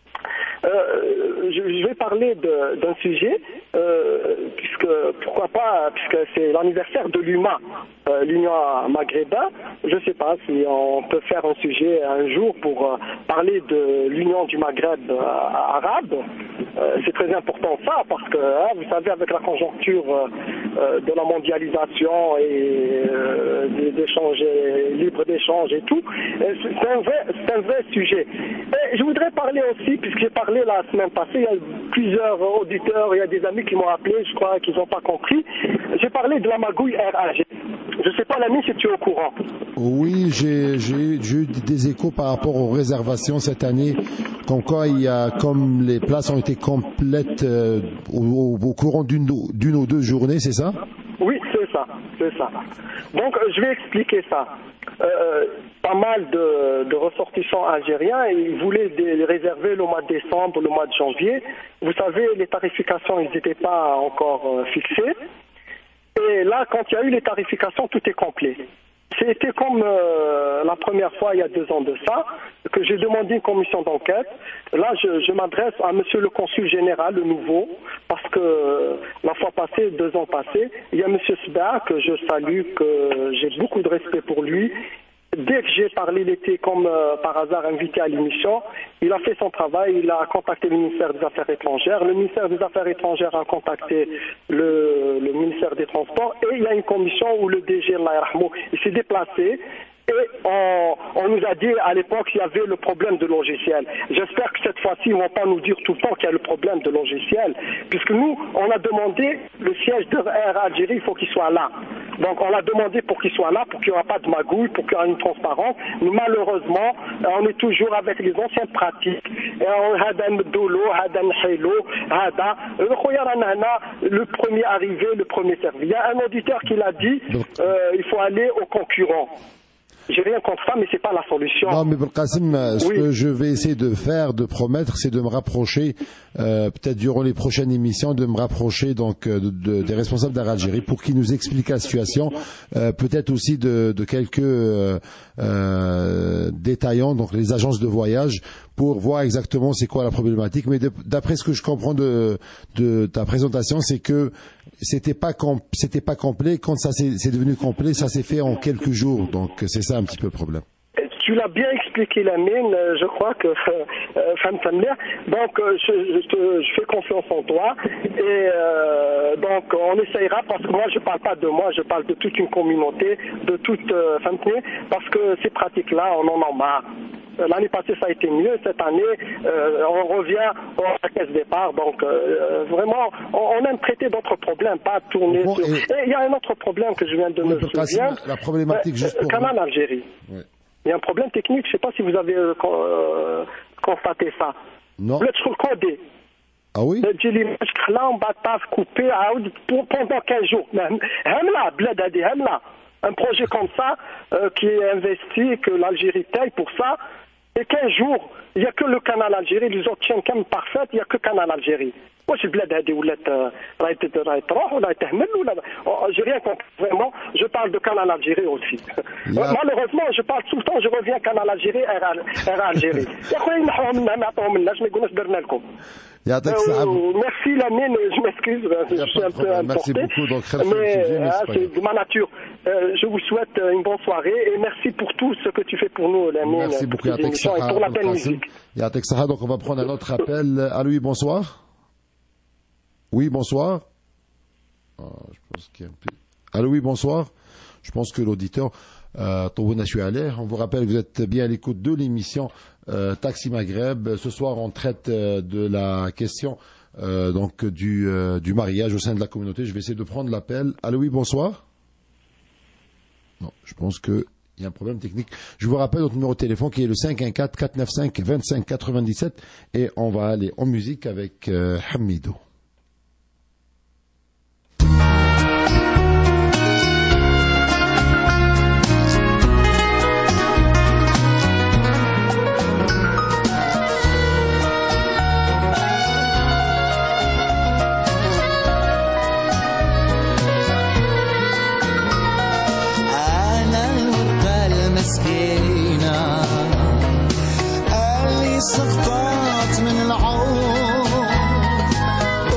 Je vais parler d'un sujet, pourquoi pas, puisque c'est l'anniversaire de l'UMA, l'Union maghrébin. Je ne sais pas si on peut faire un sujet un jour pour parler de l'Union du Maghreb arabe. C'est très important ça, parce que vous savez, avec la conjoncture de la mondialisation et d'échange libre d'échange et tout, c'est un vrai sujet. Et je voudrais parler aussi, puisque j'ai parlé la semaine passée, il y a plusieurs auditeurs, il y a des amis qui m'ont appelé, je crois, qui qu'ils n'ont pas compris. J'ai parlé de la magouille RAG. Je ne sais pas, l'ami, si tu es au courant. Oui, j'ai eu des échos par rapport aux réservations cette année, comme les places ont été complètes au courant d'une ou deux journées, c'est ça? Oui, c'est ça. Donc, je vais expliquer ça. Pas mal de ressortissants algériens, ils voulaient réserver le mois de décembre, le mois de janvier. Vous savez, les tarifications, ils n'étaient pas encore fixées. Et là, quand il y a eu les tarifications, tout est complet. C'était comme la première fois, il y a 2 ans de ça, que j'ai demandé une commission d'enquête. Là, je m'adresse à monsieur le consul général, le nouveau, parce que la fois passée, 2 ans passés, il y a monsieur Sba, que je salue, que j'ai beaucoup de respect pour lui. Dès que j'ai parlé, il était comme par hasard invité à l'émission. Il a fait son travail, il a contacté le ministère des Affaires étrangères. Le ministère des Affaires étrangères a contacté le ministère des Transports. Et il y a une commission où le DG, il s'est déplacé. Et on nous a dit à l'époque qu'il y avait le problème de logiciel. J'espère que cette fois-ci, ils ne vont pas nous dire tout le temps qu'il y a le problème de logiciel. Puisque nous, on a demandé le siège de Air Algérie, il faut qu'il soit là. Donc on l'a demandé pour qu'il soit là, pour qu'il n'y aura pas de magouille, pour qu'il y ait une transparence. Mais malheureusement, on est toujours avec les anciennes pratiques. Le premier arrivé, le premier servi. Il y a un auditeur qui l'a dit, il faut aller aux concurrents. J'ai rien contre ça, mais c'est pas la solution. Non, mais Belkacem, ce que je vais essayer de faire, de promettre, c'est de me rapprocher, peut-être durant les prochaines émissions, de me rapprocher donc des responsables d'Air Algérie pour qu'ils nous expliquent la situation, peut-être aussi de quelques détaillants, donc les agences de voyage, pour voir exactement c'est quoi la problématique. Mais d'après ce que je comprends de ta présentation, c'est que c'était pas complet. Quand ça c'est devenu complet, ça s'est fait en quelques jours. Donc c'est ça un petit peu le problème. Tu l'as bien expliqué, Lamine, je crois que donc je fais confiance en toi et donc on essayera, parce que moi je parle pas de moi, je parle de toute une communauté, de toute parce que ces pratiques-là, on en a marre. L'année passée, ça a été mieux. Cette année, on revient à la caisse départ. Donc, vraiment, on aime traiter d'autres problèmes, pas tourner sur... Et il y a un autre problème que je viens de me souvenir. La problématique, juste pour... Canal Algérie. Oui. Il y a un problème technique. Je ne sais pas si vous avez constaté ça. Non. Le codé. Ah oui? Coupé pendant 15 jours. Un projet comme ça, qui est investi, que l'Algérie paye pour ça, et 15 jours, il n'y a que le canal Algérie, les autres chaînes comme parfaites, il n'y a que canal Algérie. Moi, je j'ai rien compris, vraiment, je parle de canal Algérie aussi. Malheureusement, je parle tout le temps, je reviens canal Algérie, Air Algérie. Merci Lamine, je m'excuse, je suis un peu importé, mais c'est de ma nature. Je vous souhaite une bonne soirée et merci pour tout ce que tu fais pour nous, Lamine. Merci beaucoup, et pour la belle musique. Donc on va prendre un autre appel. Allô, oui, bonsoir. Oui, bonsoir. Je pense qu'il y a un peu... Allô, oui, bonsoir. Je pense que l'auditeur on vous rappelle que vous êtes bien à l'écoute de l'émission Taxi Maghreb. Ce soir, on traite de la question donc du mariage au sein de la communauté. Je vais essayer de prendre l'appel. Allô, oui, bonsoir. Non, je pense que il y a un problème technique. Je vous rappelle notre numéro de téléphone qui est le 514-495-2597 et on va aller en musique avec Hamidou. سقطت من العود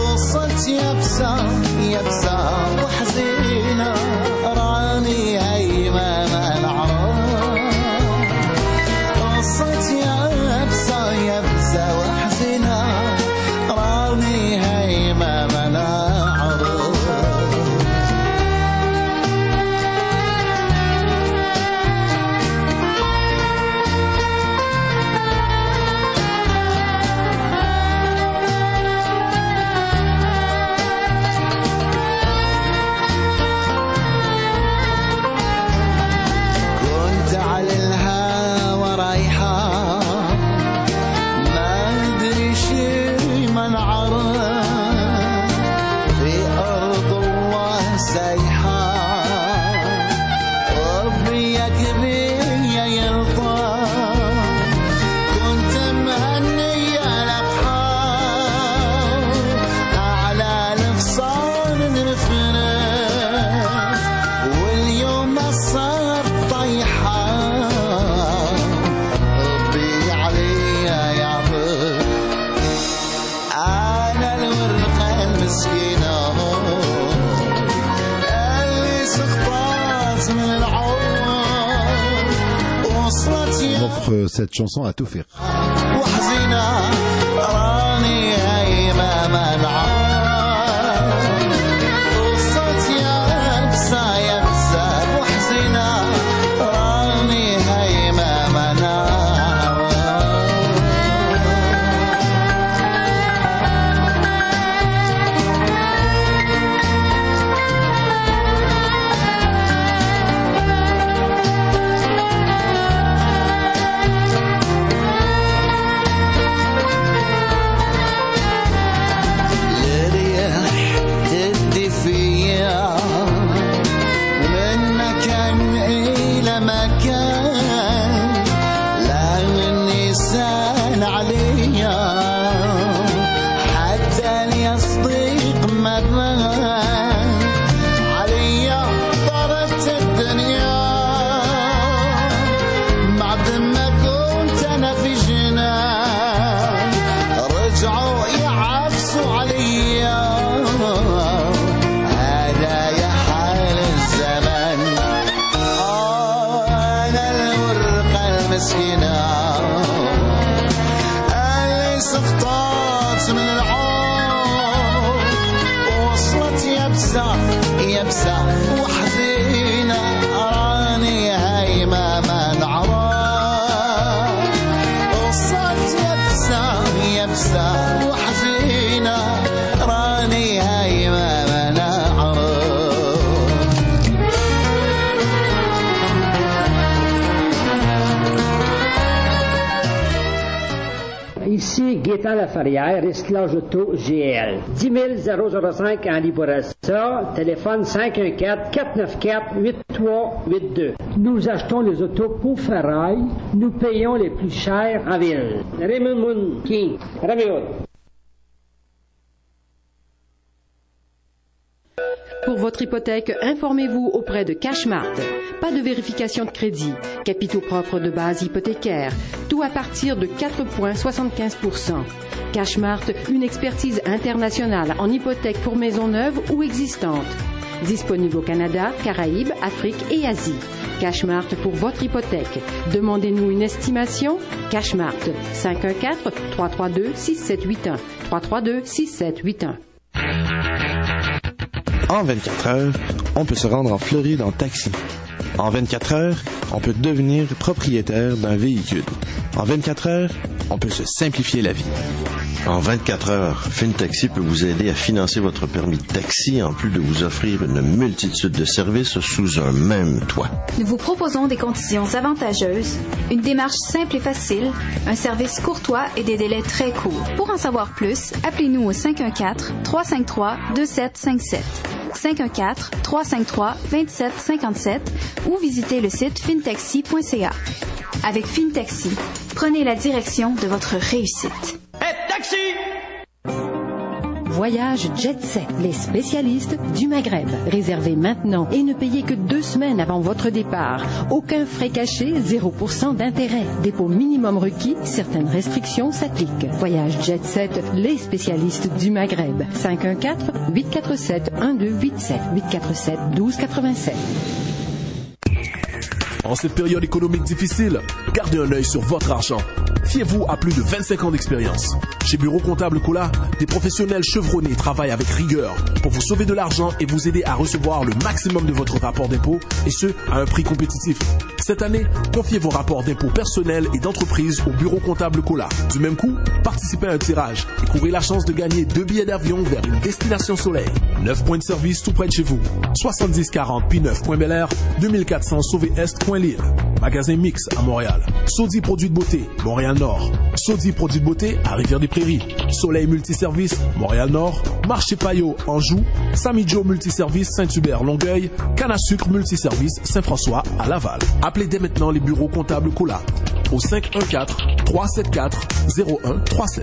On offre cette chanson à tout faire. Ici, Gaétan Laferrière, Recyclage Auto GL. 10 005 en Libourassa, téléphone 514-494-8382. Nous achetons les autos pour ferraille, nous payons les plus chers en ville. Raymond Moon King, Raméo. Pour votre hypothèque, informez-vous auprès de Cashmart. Pas de vérification de crédit, capitaux propres de base hypothécaire, tout à partir de 4,75%. Cashmart, une expertise internationale en hypothèque pour maisons neuves ou existantes. Disponible au Canada, Caraïbes, Afrique et Asie. Cashmart pour votre hypothèque. Demandez-nous une estimation. Cashmart, 514-332-6781. 332-6781. En 24 heures, on peut se rendre en Floride en taxi. En 24 heures, on peut devenir propriétaire d'un véhicule. En 24 heures, on peut se simplifier la vie. En 24 heures, FinTaxi peut vous aider à financer votre permis de taxi en plus de vous offrir une multitude de services sous un même toit. Nous vous proposons des conditions avantageuses, une démarche simple et facile, un service courtois et des délais très courts. Pour en savoir plus, appelez-nous au 514-353-2757. 514-353-2757 ou visitez le site fintaxi.ca. Avec FinTaxi, prenez la direction de votre réussite. Hey, taxi! Voyage Jet Set, les spécialistes du Maghreb. Réservez maintenant et ne payez que 2 semaines avant votre départ. Aucun frais cachés, 0% d'intérêt. Dépôt minimum requis, certaines restrictions s'appliquent. Voyage Jet Set, les spécialistes du Maghreb. 514-847-1287, 847-1287. En cette période économique difficile, gardez un œil sur votre argent. Fiez-vous à plus de 25 ans d'expérience. Chez Bureau Comptable Cola, des professionnels chevronnés travaillent avec rigueur pour vous sauver de l'argent et vous aider à recevoir le maximum de votre rapport d'impôt, et ce, à un prix compétitif. Cette année, confiez vos rapports d'impôt personnels et d'entreprise au Bureau Comptable Cola. Du même coup, participez à un tirage et courez la chance de gagner 2 billets d'avion vers une destination soleil. 9 points de service tout près de chez vous. 7040 P9 Point Bel Air, 2400 Sauvé Est Point Lille. Magasin Mix à Montréal. Saudi Produits de Beauté, Montréal-Nord. Saudi Produits de Beauté à Rivière-des-Prairies. Soleil Multiservice, Montréal-Nord. Marché Payot, Anjou. Samy Joe Multiservice, Saint-Hubert-Longueuil. Canne à sucre Multiservice, Saint-François à Laval. Appelez dès maintenant les bureaux comptables Cola au 514-374-0137.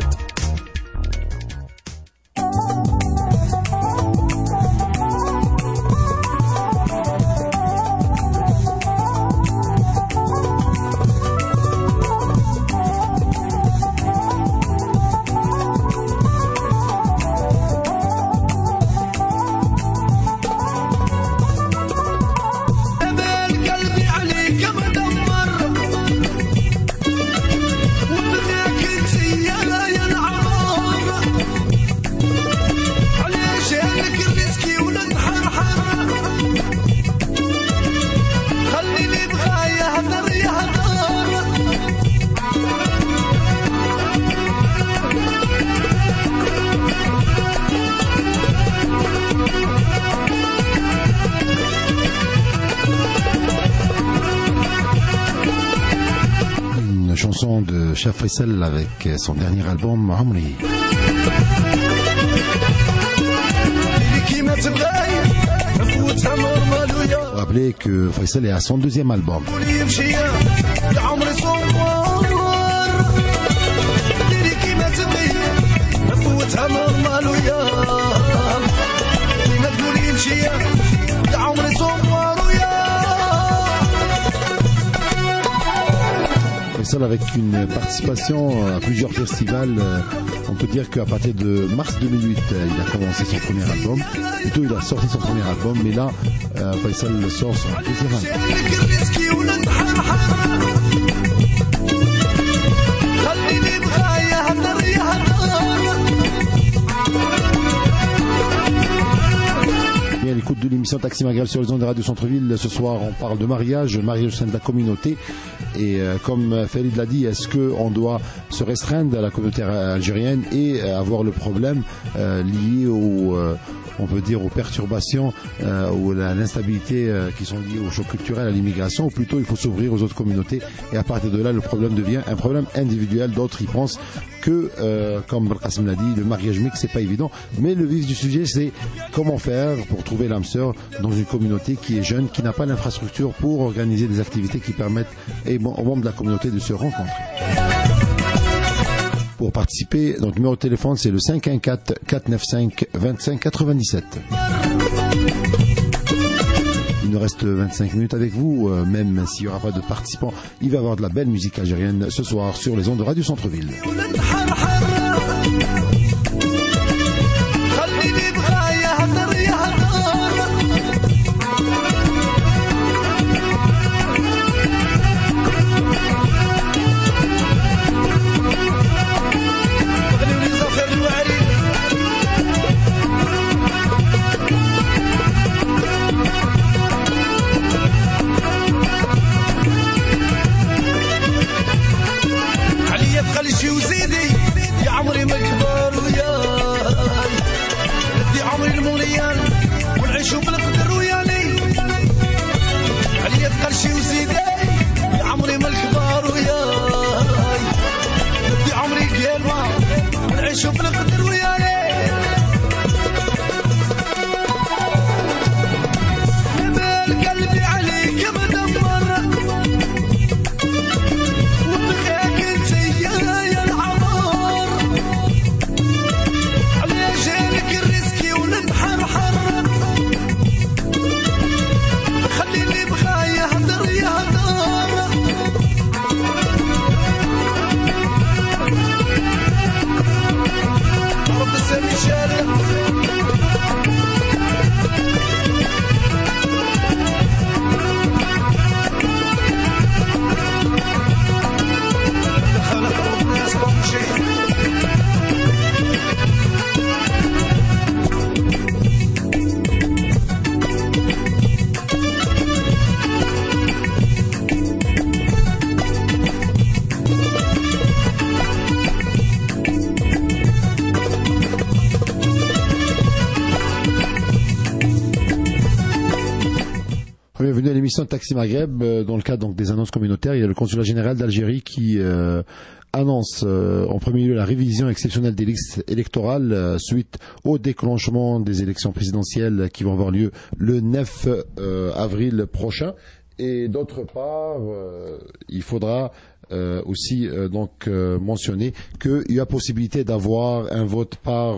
le chef Faisal avec son dernier album Amri. Rappelez que Faisal est à son deuxième album. Faisal avec une participation à plusieurs festivals. On peut dire qu'à partir de mars 2008, il a commencé son premier album. Plutôt, il a sorti son premier album, mais là, Faisal sort son deuxième album. Bien, à l'écoute de l'émission Taxi Maghreb sur les ondes de Radio Centre-Ville. Ce soir, on parle de mariage au sein de la communauté. Et comme Farid l'a dit, est-ce qu'on doit se restreindre à la communauté algérienne et avoir le problème lié on peut dire aux perturbations ou à l'instabilité qui sont liées au choc culturel, à l'immigration, ou plutôt il faut s'ouvrir aux autres communautés, et à partir de là le problème devient un problème individuel. D'autres y pensent que, comme Qasim l'a dit, le mariage mixte c'est pas évident, mais le vif du sujet c'est comment faire pour trouver l'âme sœur dans une communauté qui est jeune, qui n'a pas l'infrastructure pour organiser des activités qui permettent aux membres de la communauté de se rencontrer. Pour participer, donc numéro de téléphone c'est le 514-495-2597. Il nous reste 25 minutes avec vous, même s'il n'y aura pas de participants, il va y avoir de la belle musique algérienne ce soir sur les ondes de Radio Centre-Ville. Bienvenue à l'émission de Taxi Maghreb. Dans le cadre donc des annonces communautaires, il y a le consulat général d'Algérie qui annonce en premier lieu la révision exceptionnelle des listes électorales suite au déclenchement des élections présidentielles qui vont avoir lieu le 9 avril prochain. Et d'autre part, il faudra aussi donc mentionner qu'il y a possibilité d'avoir un vote par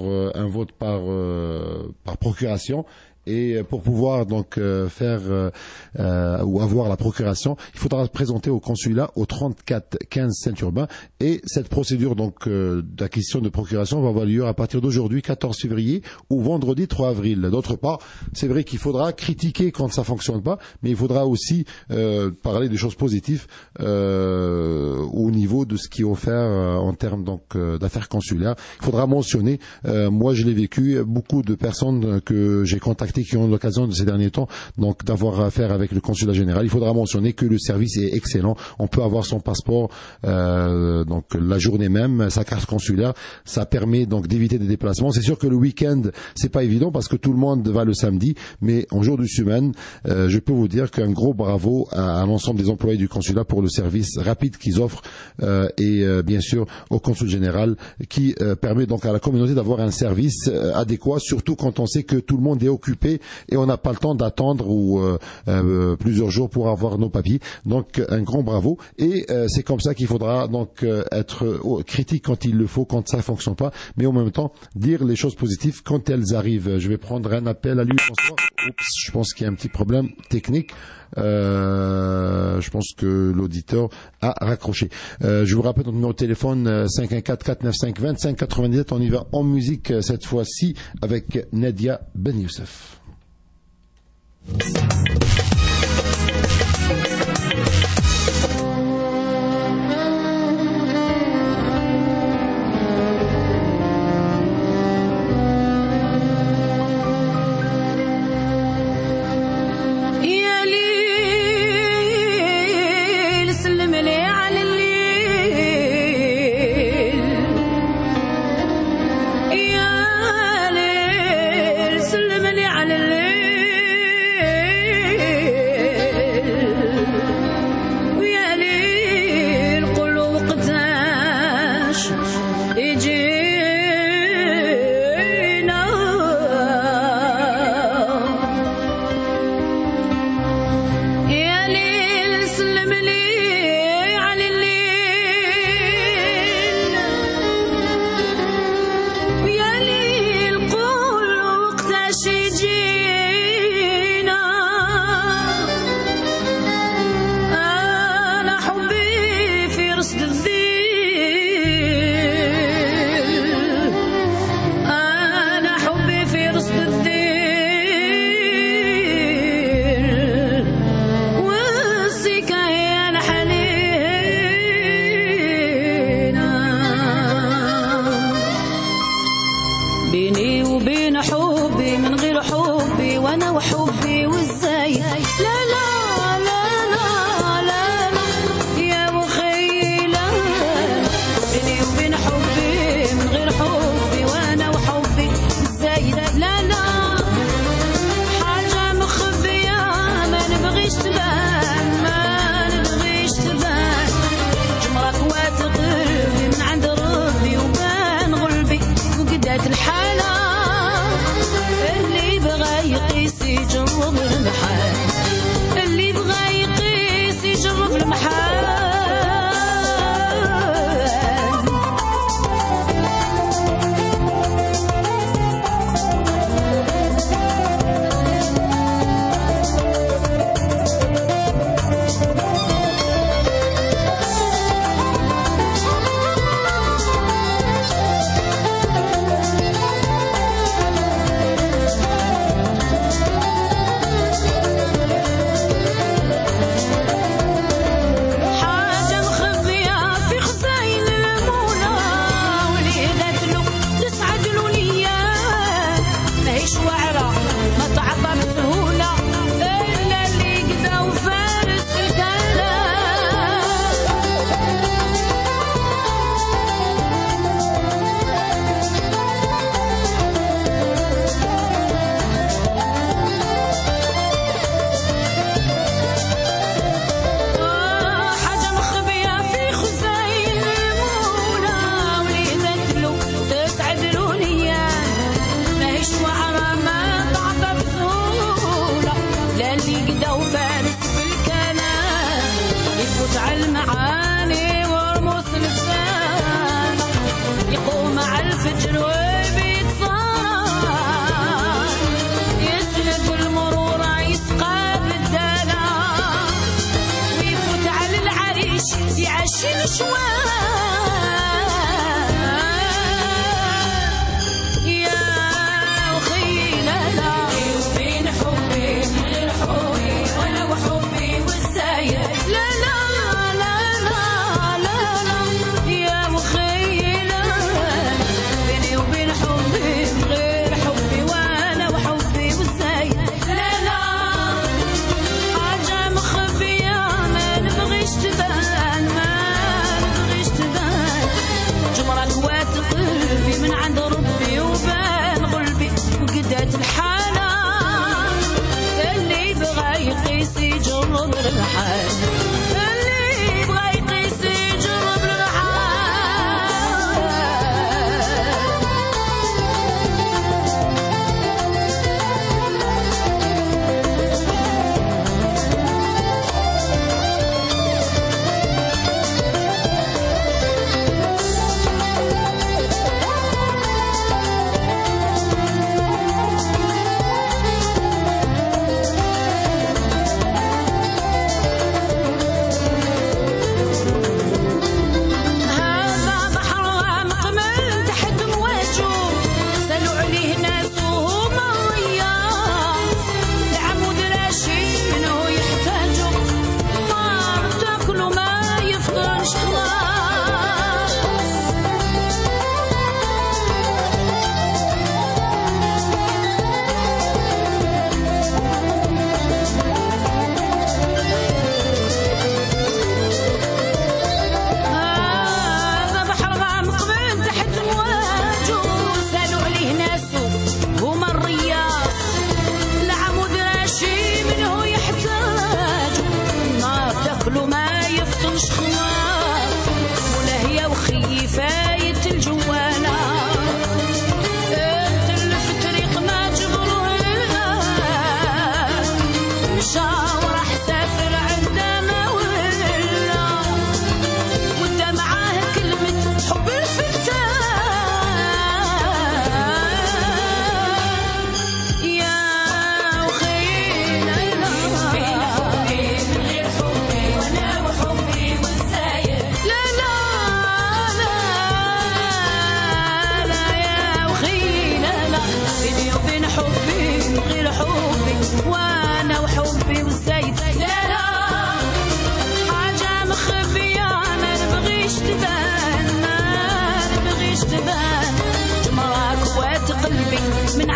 procuration. Et pour pouvoir donc faire ou avoir la procuration, il faudra présenter au consulat au 34 15 Saint-Urbain. Et cette procédure donc d'acquisition de procuration va avoir lieu à partir d'aujourd'hui 14 février ou vendredi 3 avril. D'autre part, c'est vrai qu'il faudra critiquer quand ça fonctionne pas, mais il faudra aussi parler des choses positives au niveau de ce qui est offert en termes donc d'affaires consulaires. Il faudra mentionner, moi je l'ai vécu, beaucoup de personnes que j'ai contactées alertés qui ont l'occasion de ces derniers temps donc d'avoir affaire avec le consulat général. Il faudra mentionner que le service est excellent. On peut avoir son passeport donc la journée même, sa carte consulaire. Ça permet donc d'éviter des déplacements. C'est sûr que le week-end c'est pas évident parce que tout le monde va le samedi, mais en jour de semaine, je peux vous dire qu'un gros bravo à l'ensemble des employés du consulat pour le service rapide qu'ils offrent et bien sûr au consul général qui permet donc à la communauté d'avoir un service adéquat, surtout quand on sait que tout le monde est occupé et on n'a pas le temps d'attendre ou plusieurs jours pour avoir nos papiers. Donc un grand bravo et c'est comme ça qu'il faudra donc être critique quand il le faut, quand ça fonctionne pas, mais en même temps dire les choses positives quand elles arrivent. Je vais prendre un appel à lui. Bonsoir. Oups, je pense qu'il y a un petit problème technique. Je pense que l'auditeur a raccroché. Je vous rappelle notre numéro de téléphone 514-495-2597. On y va en musique cette fois-ci avec Nadia Ben Youssef.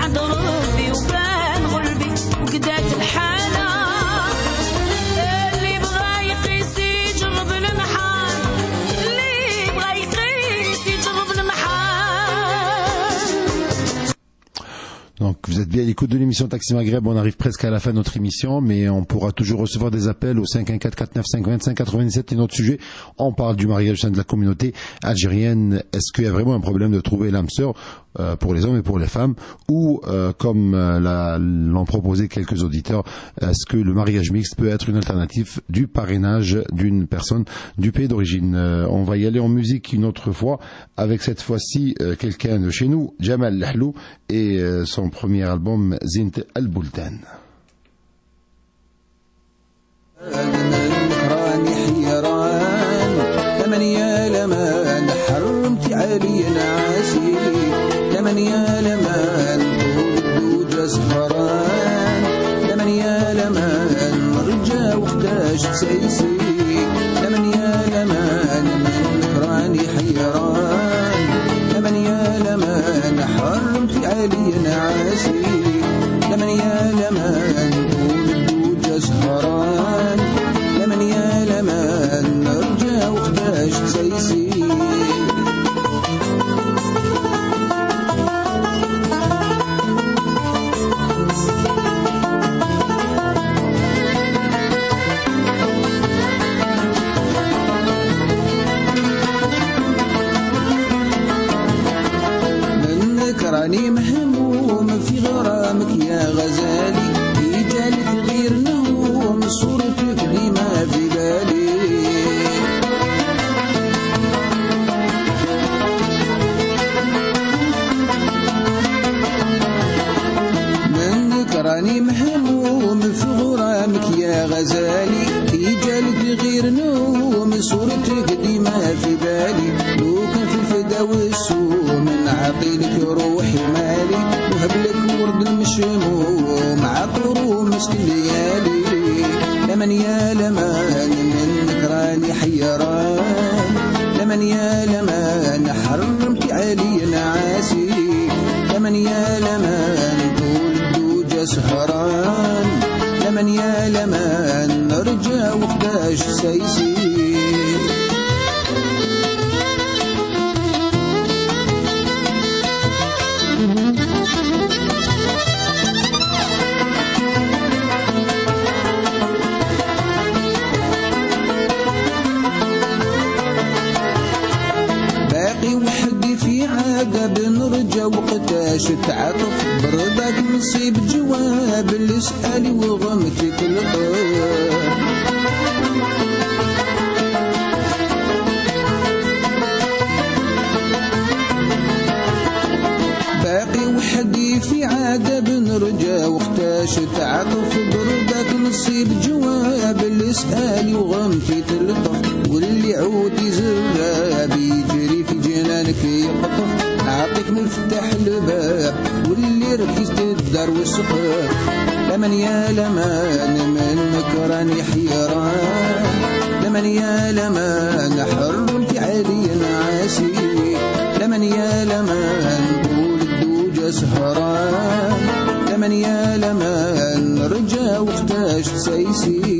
عند ربي وبان غلبي وقدات الحالة اللي بغى يقيس يجرب المحال اللي بغى يقيس يجرب المحال. Donc vous êtes bien à l'écoute de l'émission Taxi Maghreb, on arrive presque à la fin de notre émission, mais on pourra toujours recevoir des appels au 514-495-2597 et notre sujet, on parle du mariage au sein de la communauté algérienne. Est-ce qu'il y a vraiment un problème de trouver l'âme sœur pour les hommes et pour les femmes, ou comme l'ont proposé quelques auditeurs, est-ce que le mariage mixte peut être une alternative du parrainage d'une personne du pays d'origine? On va y aller en musique une autre fois avec cette fois-ci quelqu'un de chez nous, Jamal Lahlou, et son premier album Zint al-Buldan. لمن يا لمن طول سهران لمن يا لمن رجا وقتاش تسيسي لمن يا لمن من كراني حيران لمن يا لمن حرمت علي نعاسي لمن يا لمن طول سهران لمن يا لمن رجا وقتاش تسيسي راني مهموم في غرامك يا غزالي رجالي تغير نوم صورتك ديما في بالي منك راني مهموم في غرامك يا غزالي رجالي تغير نوم صورتك ديما في بالي لو كان في الفدا والسوم نعطيلك روحي مالي وهبلك ورد المشموم عطر مسك الليالي لمن يا لمن منك راني حيران لمن يا لمن حرمت علي نعاسي لمن يا لمن طول الدوجة سهران لمن يا لمن رجا وقتاش سيسي بنرجع وقتاش تعاطف بردك نصيب جواب اللي اسألي وغمتك القلب باقي وحدي في عادة بنرجع وقتاش تعاطف بردك نصيب جواب اللي اسألي وغمتك القلب واللي عود يزرب يجري في جنانك يقطف نعطيك مفتاح الباب واللي ركزت الدار والسقف لمن يا لمن منك راني حيران لمن يا لمن حرمت علي نعاسي لمن يا لمن طول الدوجة سهران لمن يا لمن رجا وقتاش سيسي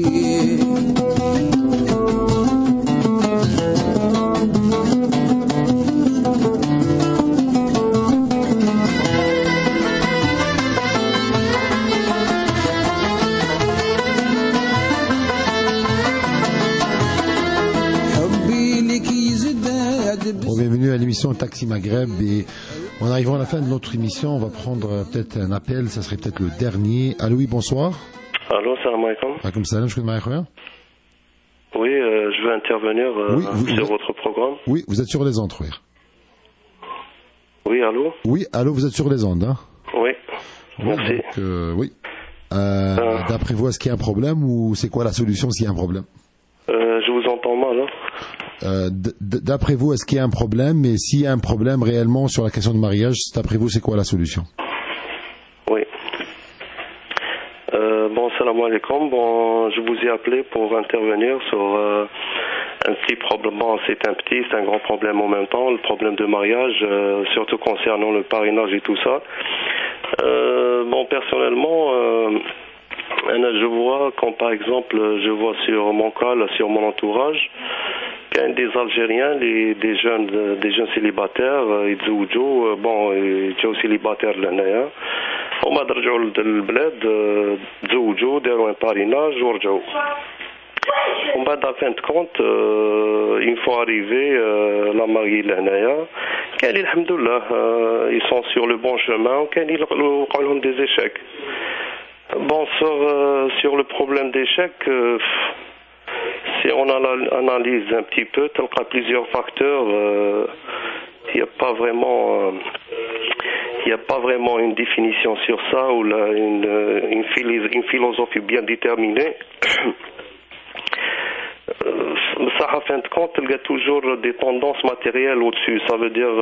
Bienvenue à l'émission Taxi Maghreb et en arrivant à la fin de notre émission, on va prendre peut-être un appel, ça serait peut-être le dernier. Allô, oui, bonsoir. Allô, salam alaikum. Alaikum salam, je connais Maïkhoya. Oui, je veux intervenir sur votre programme. Oui, vous êtes sur les ondes, oui. Oui, allô. Oui, allô, vous êtes sur les ondes, hein. Oui, merci. Donc, oui. D'après vous, est-ce qu'il y a un problème ou c'est quoi la solution s'il y a un problème? Je vous entends mal, hein. D'après vous, est-ce qu'il y a un problème? Et s'il y a un problème réellement sur la question du mariage, d'après vous, c'est quoi la solution? Oui. Bon, salam alaikum. Bon, je vous ai appelé pour intervenir sur un petit problème. Bon, c'est un grand problème en même temps, le problème de mariage, surtout concernant le parrainage et tout ça. personnellement, je vois, quand par exemple, je vois sur mon cas, là, sur mon entourage, qu'il y a des Algériens, des jeunes célibataires, ils bon, ils sont célibataires l'année. هما رجعوا للبلاد تزوجوا داروا ان باريناج ورجعوا ومن بعد à fin de compte une fois arrivé la mariée لهنايا كاين اللي الحمد لله ils sont sur le bon chemin وكاين اللي وقعوا لهم des échecs. Bon, sur le problème d'échec, si on analyse un petit peu, il y a plusieurs facteurs. Il n'y a pas vraiment une définition sur ça ou une philosophie bien déterminée. Ça, à fin de compte, il y a toujours des tendances matérielles au-dessus. Ça veut dire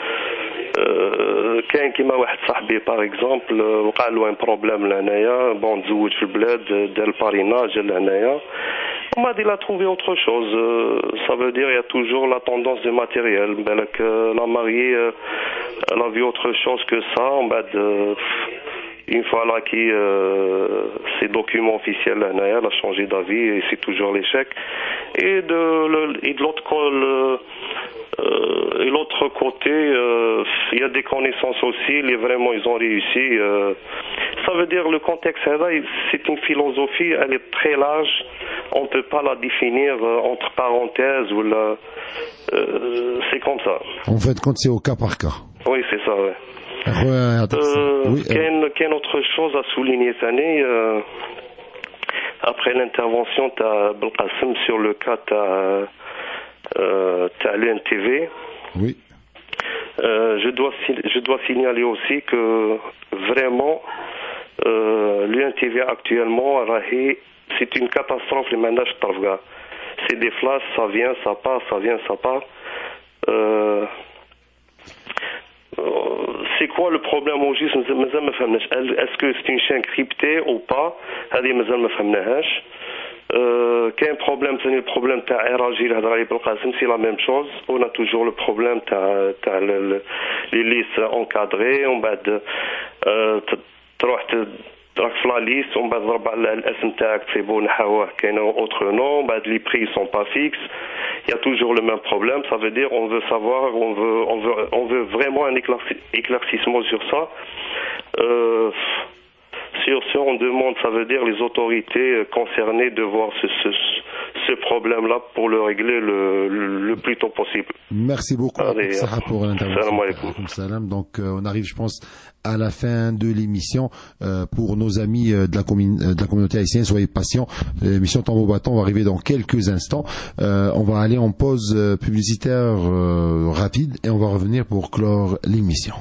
كاين كيما واحد صاحبي باغ اكزومبل وقع له ان بروبليم لهنايا بون تزوج في البلاد دار الباريناج لهنايا وما دي لا trouvé autre chose. Ça veut dire il y a toujours la tendance du matériel. بالك la mariée elle a vu autre chose que ça. Une fois là qui ses documents officiels لهنايا elle a changé d'avis et c'est toujours l'échec. Et de l'autre côté, il y a des connaissances aussi, ils ont réussi. Ça veut dire le contexte, c'est une philosophie, elle est très large, on ne peut pas la définir entre parenthèses. C'est comme ça. En fait, quand c'est au cas par cas. Oui, c'est ça, ouais. Qu'il y a autre chose à souligner cette année. Après l'intervention de Belkacem sur le cas de l'NTV, oui. Je dois signaler aussi que vraiment l'UNTV actuellement c'est une catastrophe les ménages Tarfga. C'est des flashs, ça vient, ça part, ça vient, ça part. C'est quoi le problème au juste? Est-ce que c'est une chaîne cryptée ou pas? Qu'un problème, c'est le problème de c'est la même chose. On a toujours le problème de les listes encadrées. On va راك في لا ليست ومن بعد ضرب على الاسم تاعك تسيبو نحاوه كاين اوتر نو بعد لي بري سون با فيكس. Il y a toujours le même problème, ça veut dire on veut savoir, on veut vraiment un éclaircissement sur ça. Sur ce, on demande, ça veut dire les autorités concernées de voir ce problème-là pour le régler le plus tôt possible. Merci beaucoup Sarah pour l'intervention. Salam. Donc on arrive, je pense, à la fin de l'émission. Pour nos amis de la communauté haïtienne, soyez patients. L'émission Tambour Battant va arriver dans quelques instants. On va aller en pause publicitaire rapide et on va revenir pour clore l'émission.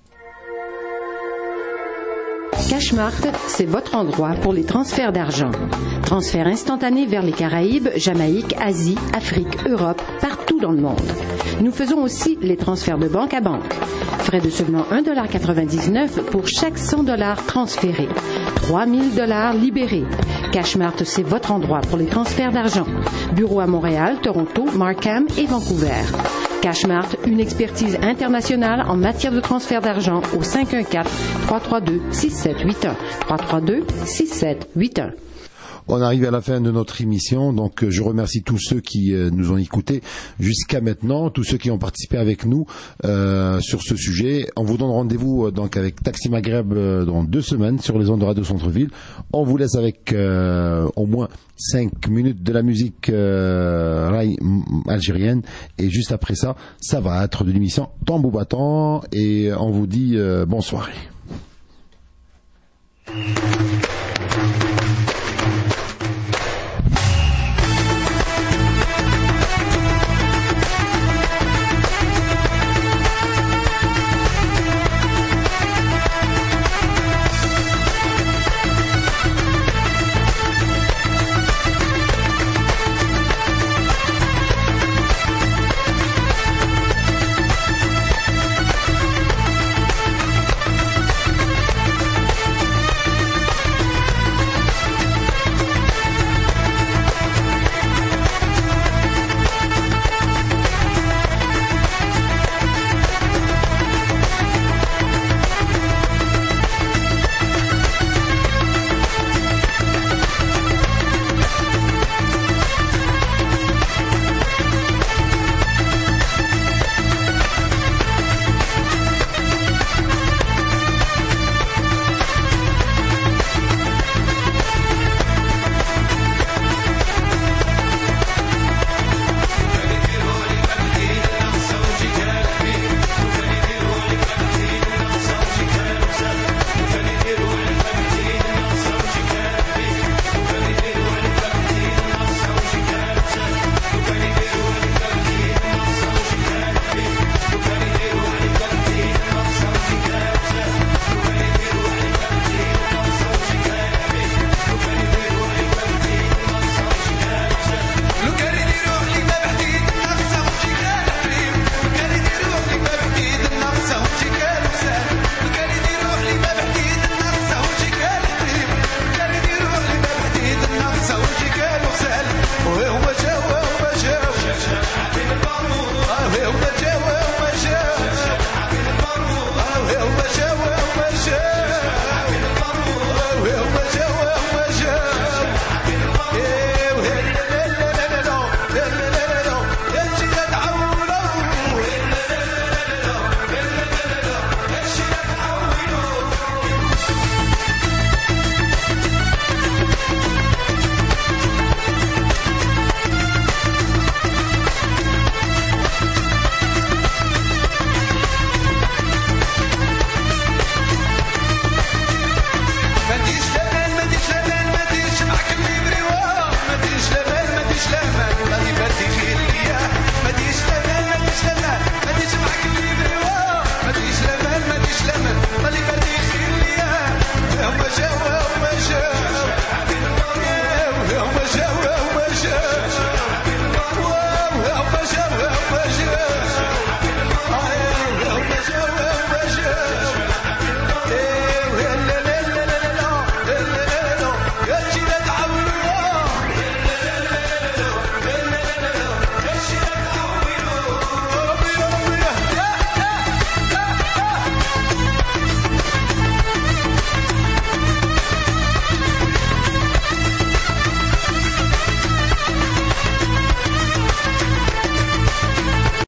Cashmart, c'est votre endroit pour les transferts d'argent. Transferts instantanés vers les Caraïbes, Jamaïque, Asie, Afrique, Europe, partout dans le monde. Nous faisons aussi les transferts de banque à banque. Frais de seulement $1,99 pour chaque $100 transférés. $3,000 libérés. Cashmart, c'est votre endroit pour les transferts d'argent. Bureau à Montréal, Toronto, Markham et Vancouver. Cashmart, une expertise internationale en matière de transfert d'argent au 514-332-6781. 332-6781. On arrive à la fin de notre émission, donc je remercie tous ceux qui nous ont écoutés jusqu'à maintenant, tous ceux qui ont participé avec nous sur ce sujet. On vous donne rendez-vous donc avec Taxi Maghreb dans 2 semaines sur les ondes de Radio Centre-Ville. On vous laisse avec au moins 5 minutes de la musique raï algérienne et juste après ça, ça va être de l'émission Tambour Battant et on vous dit bonne soirée.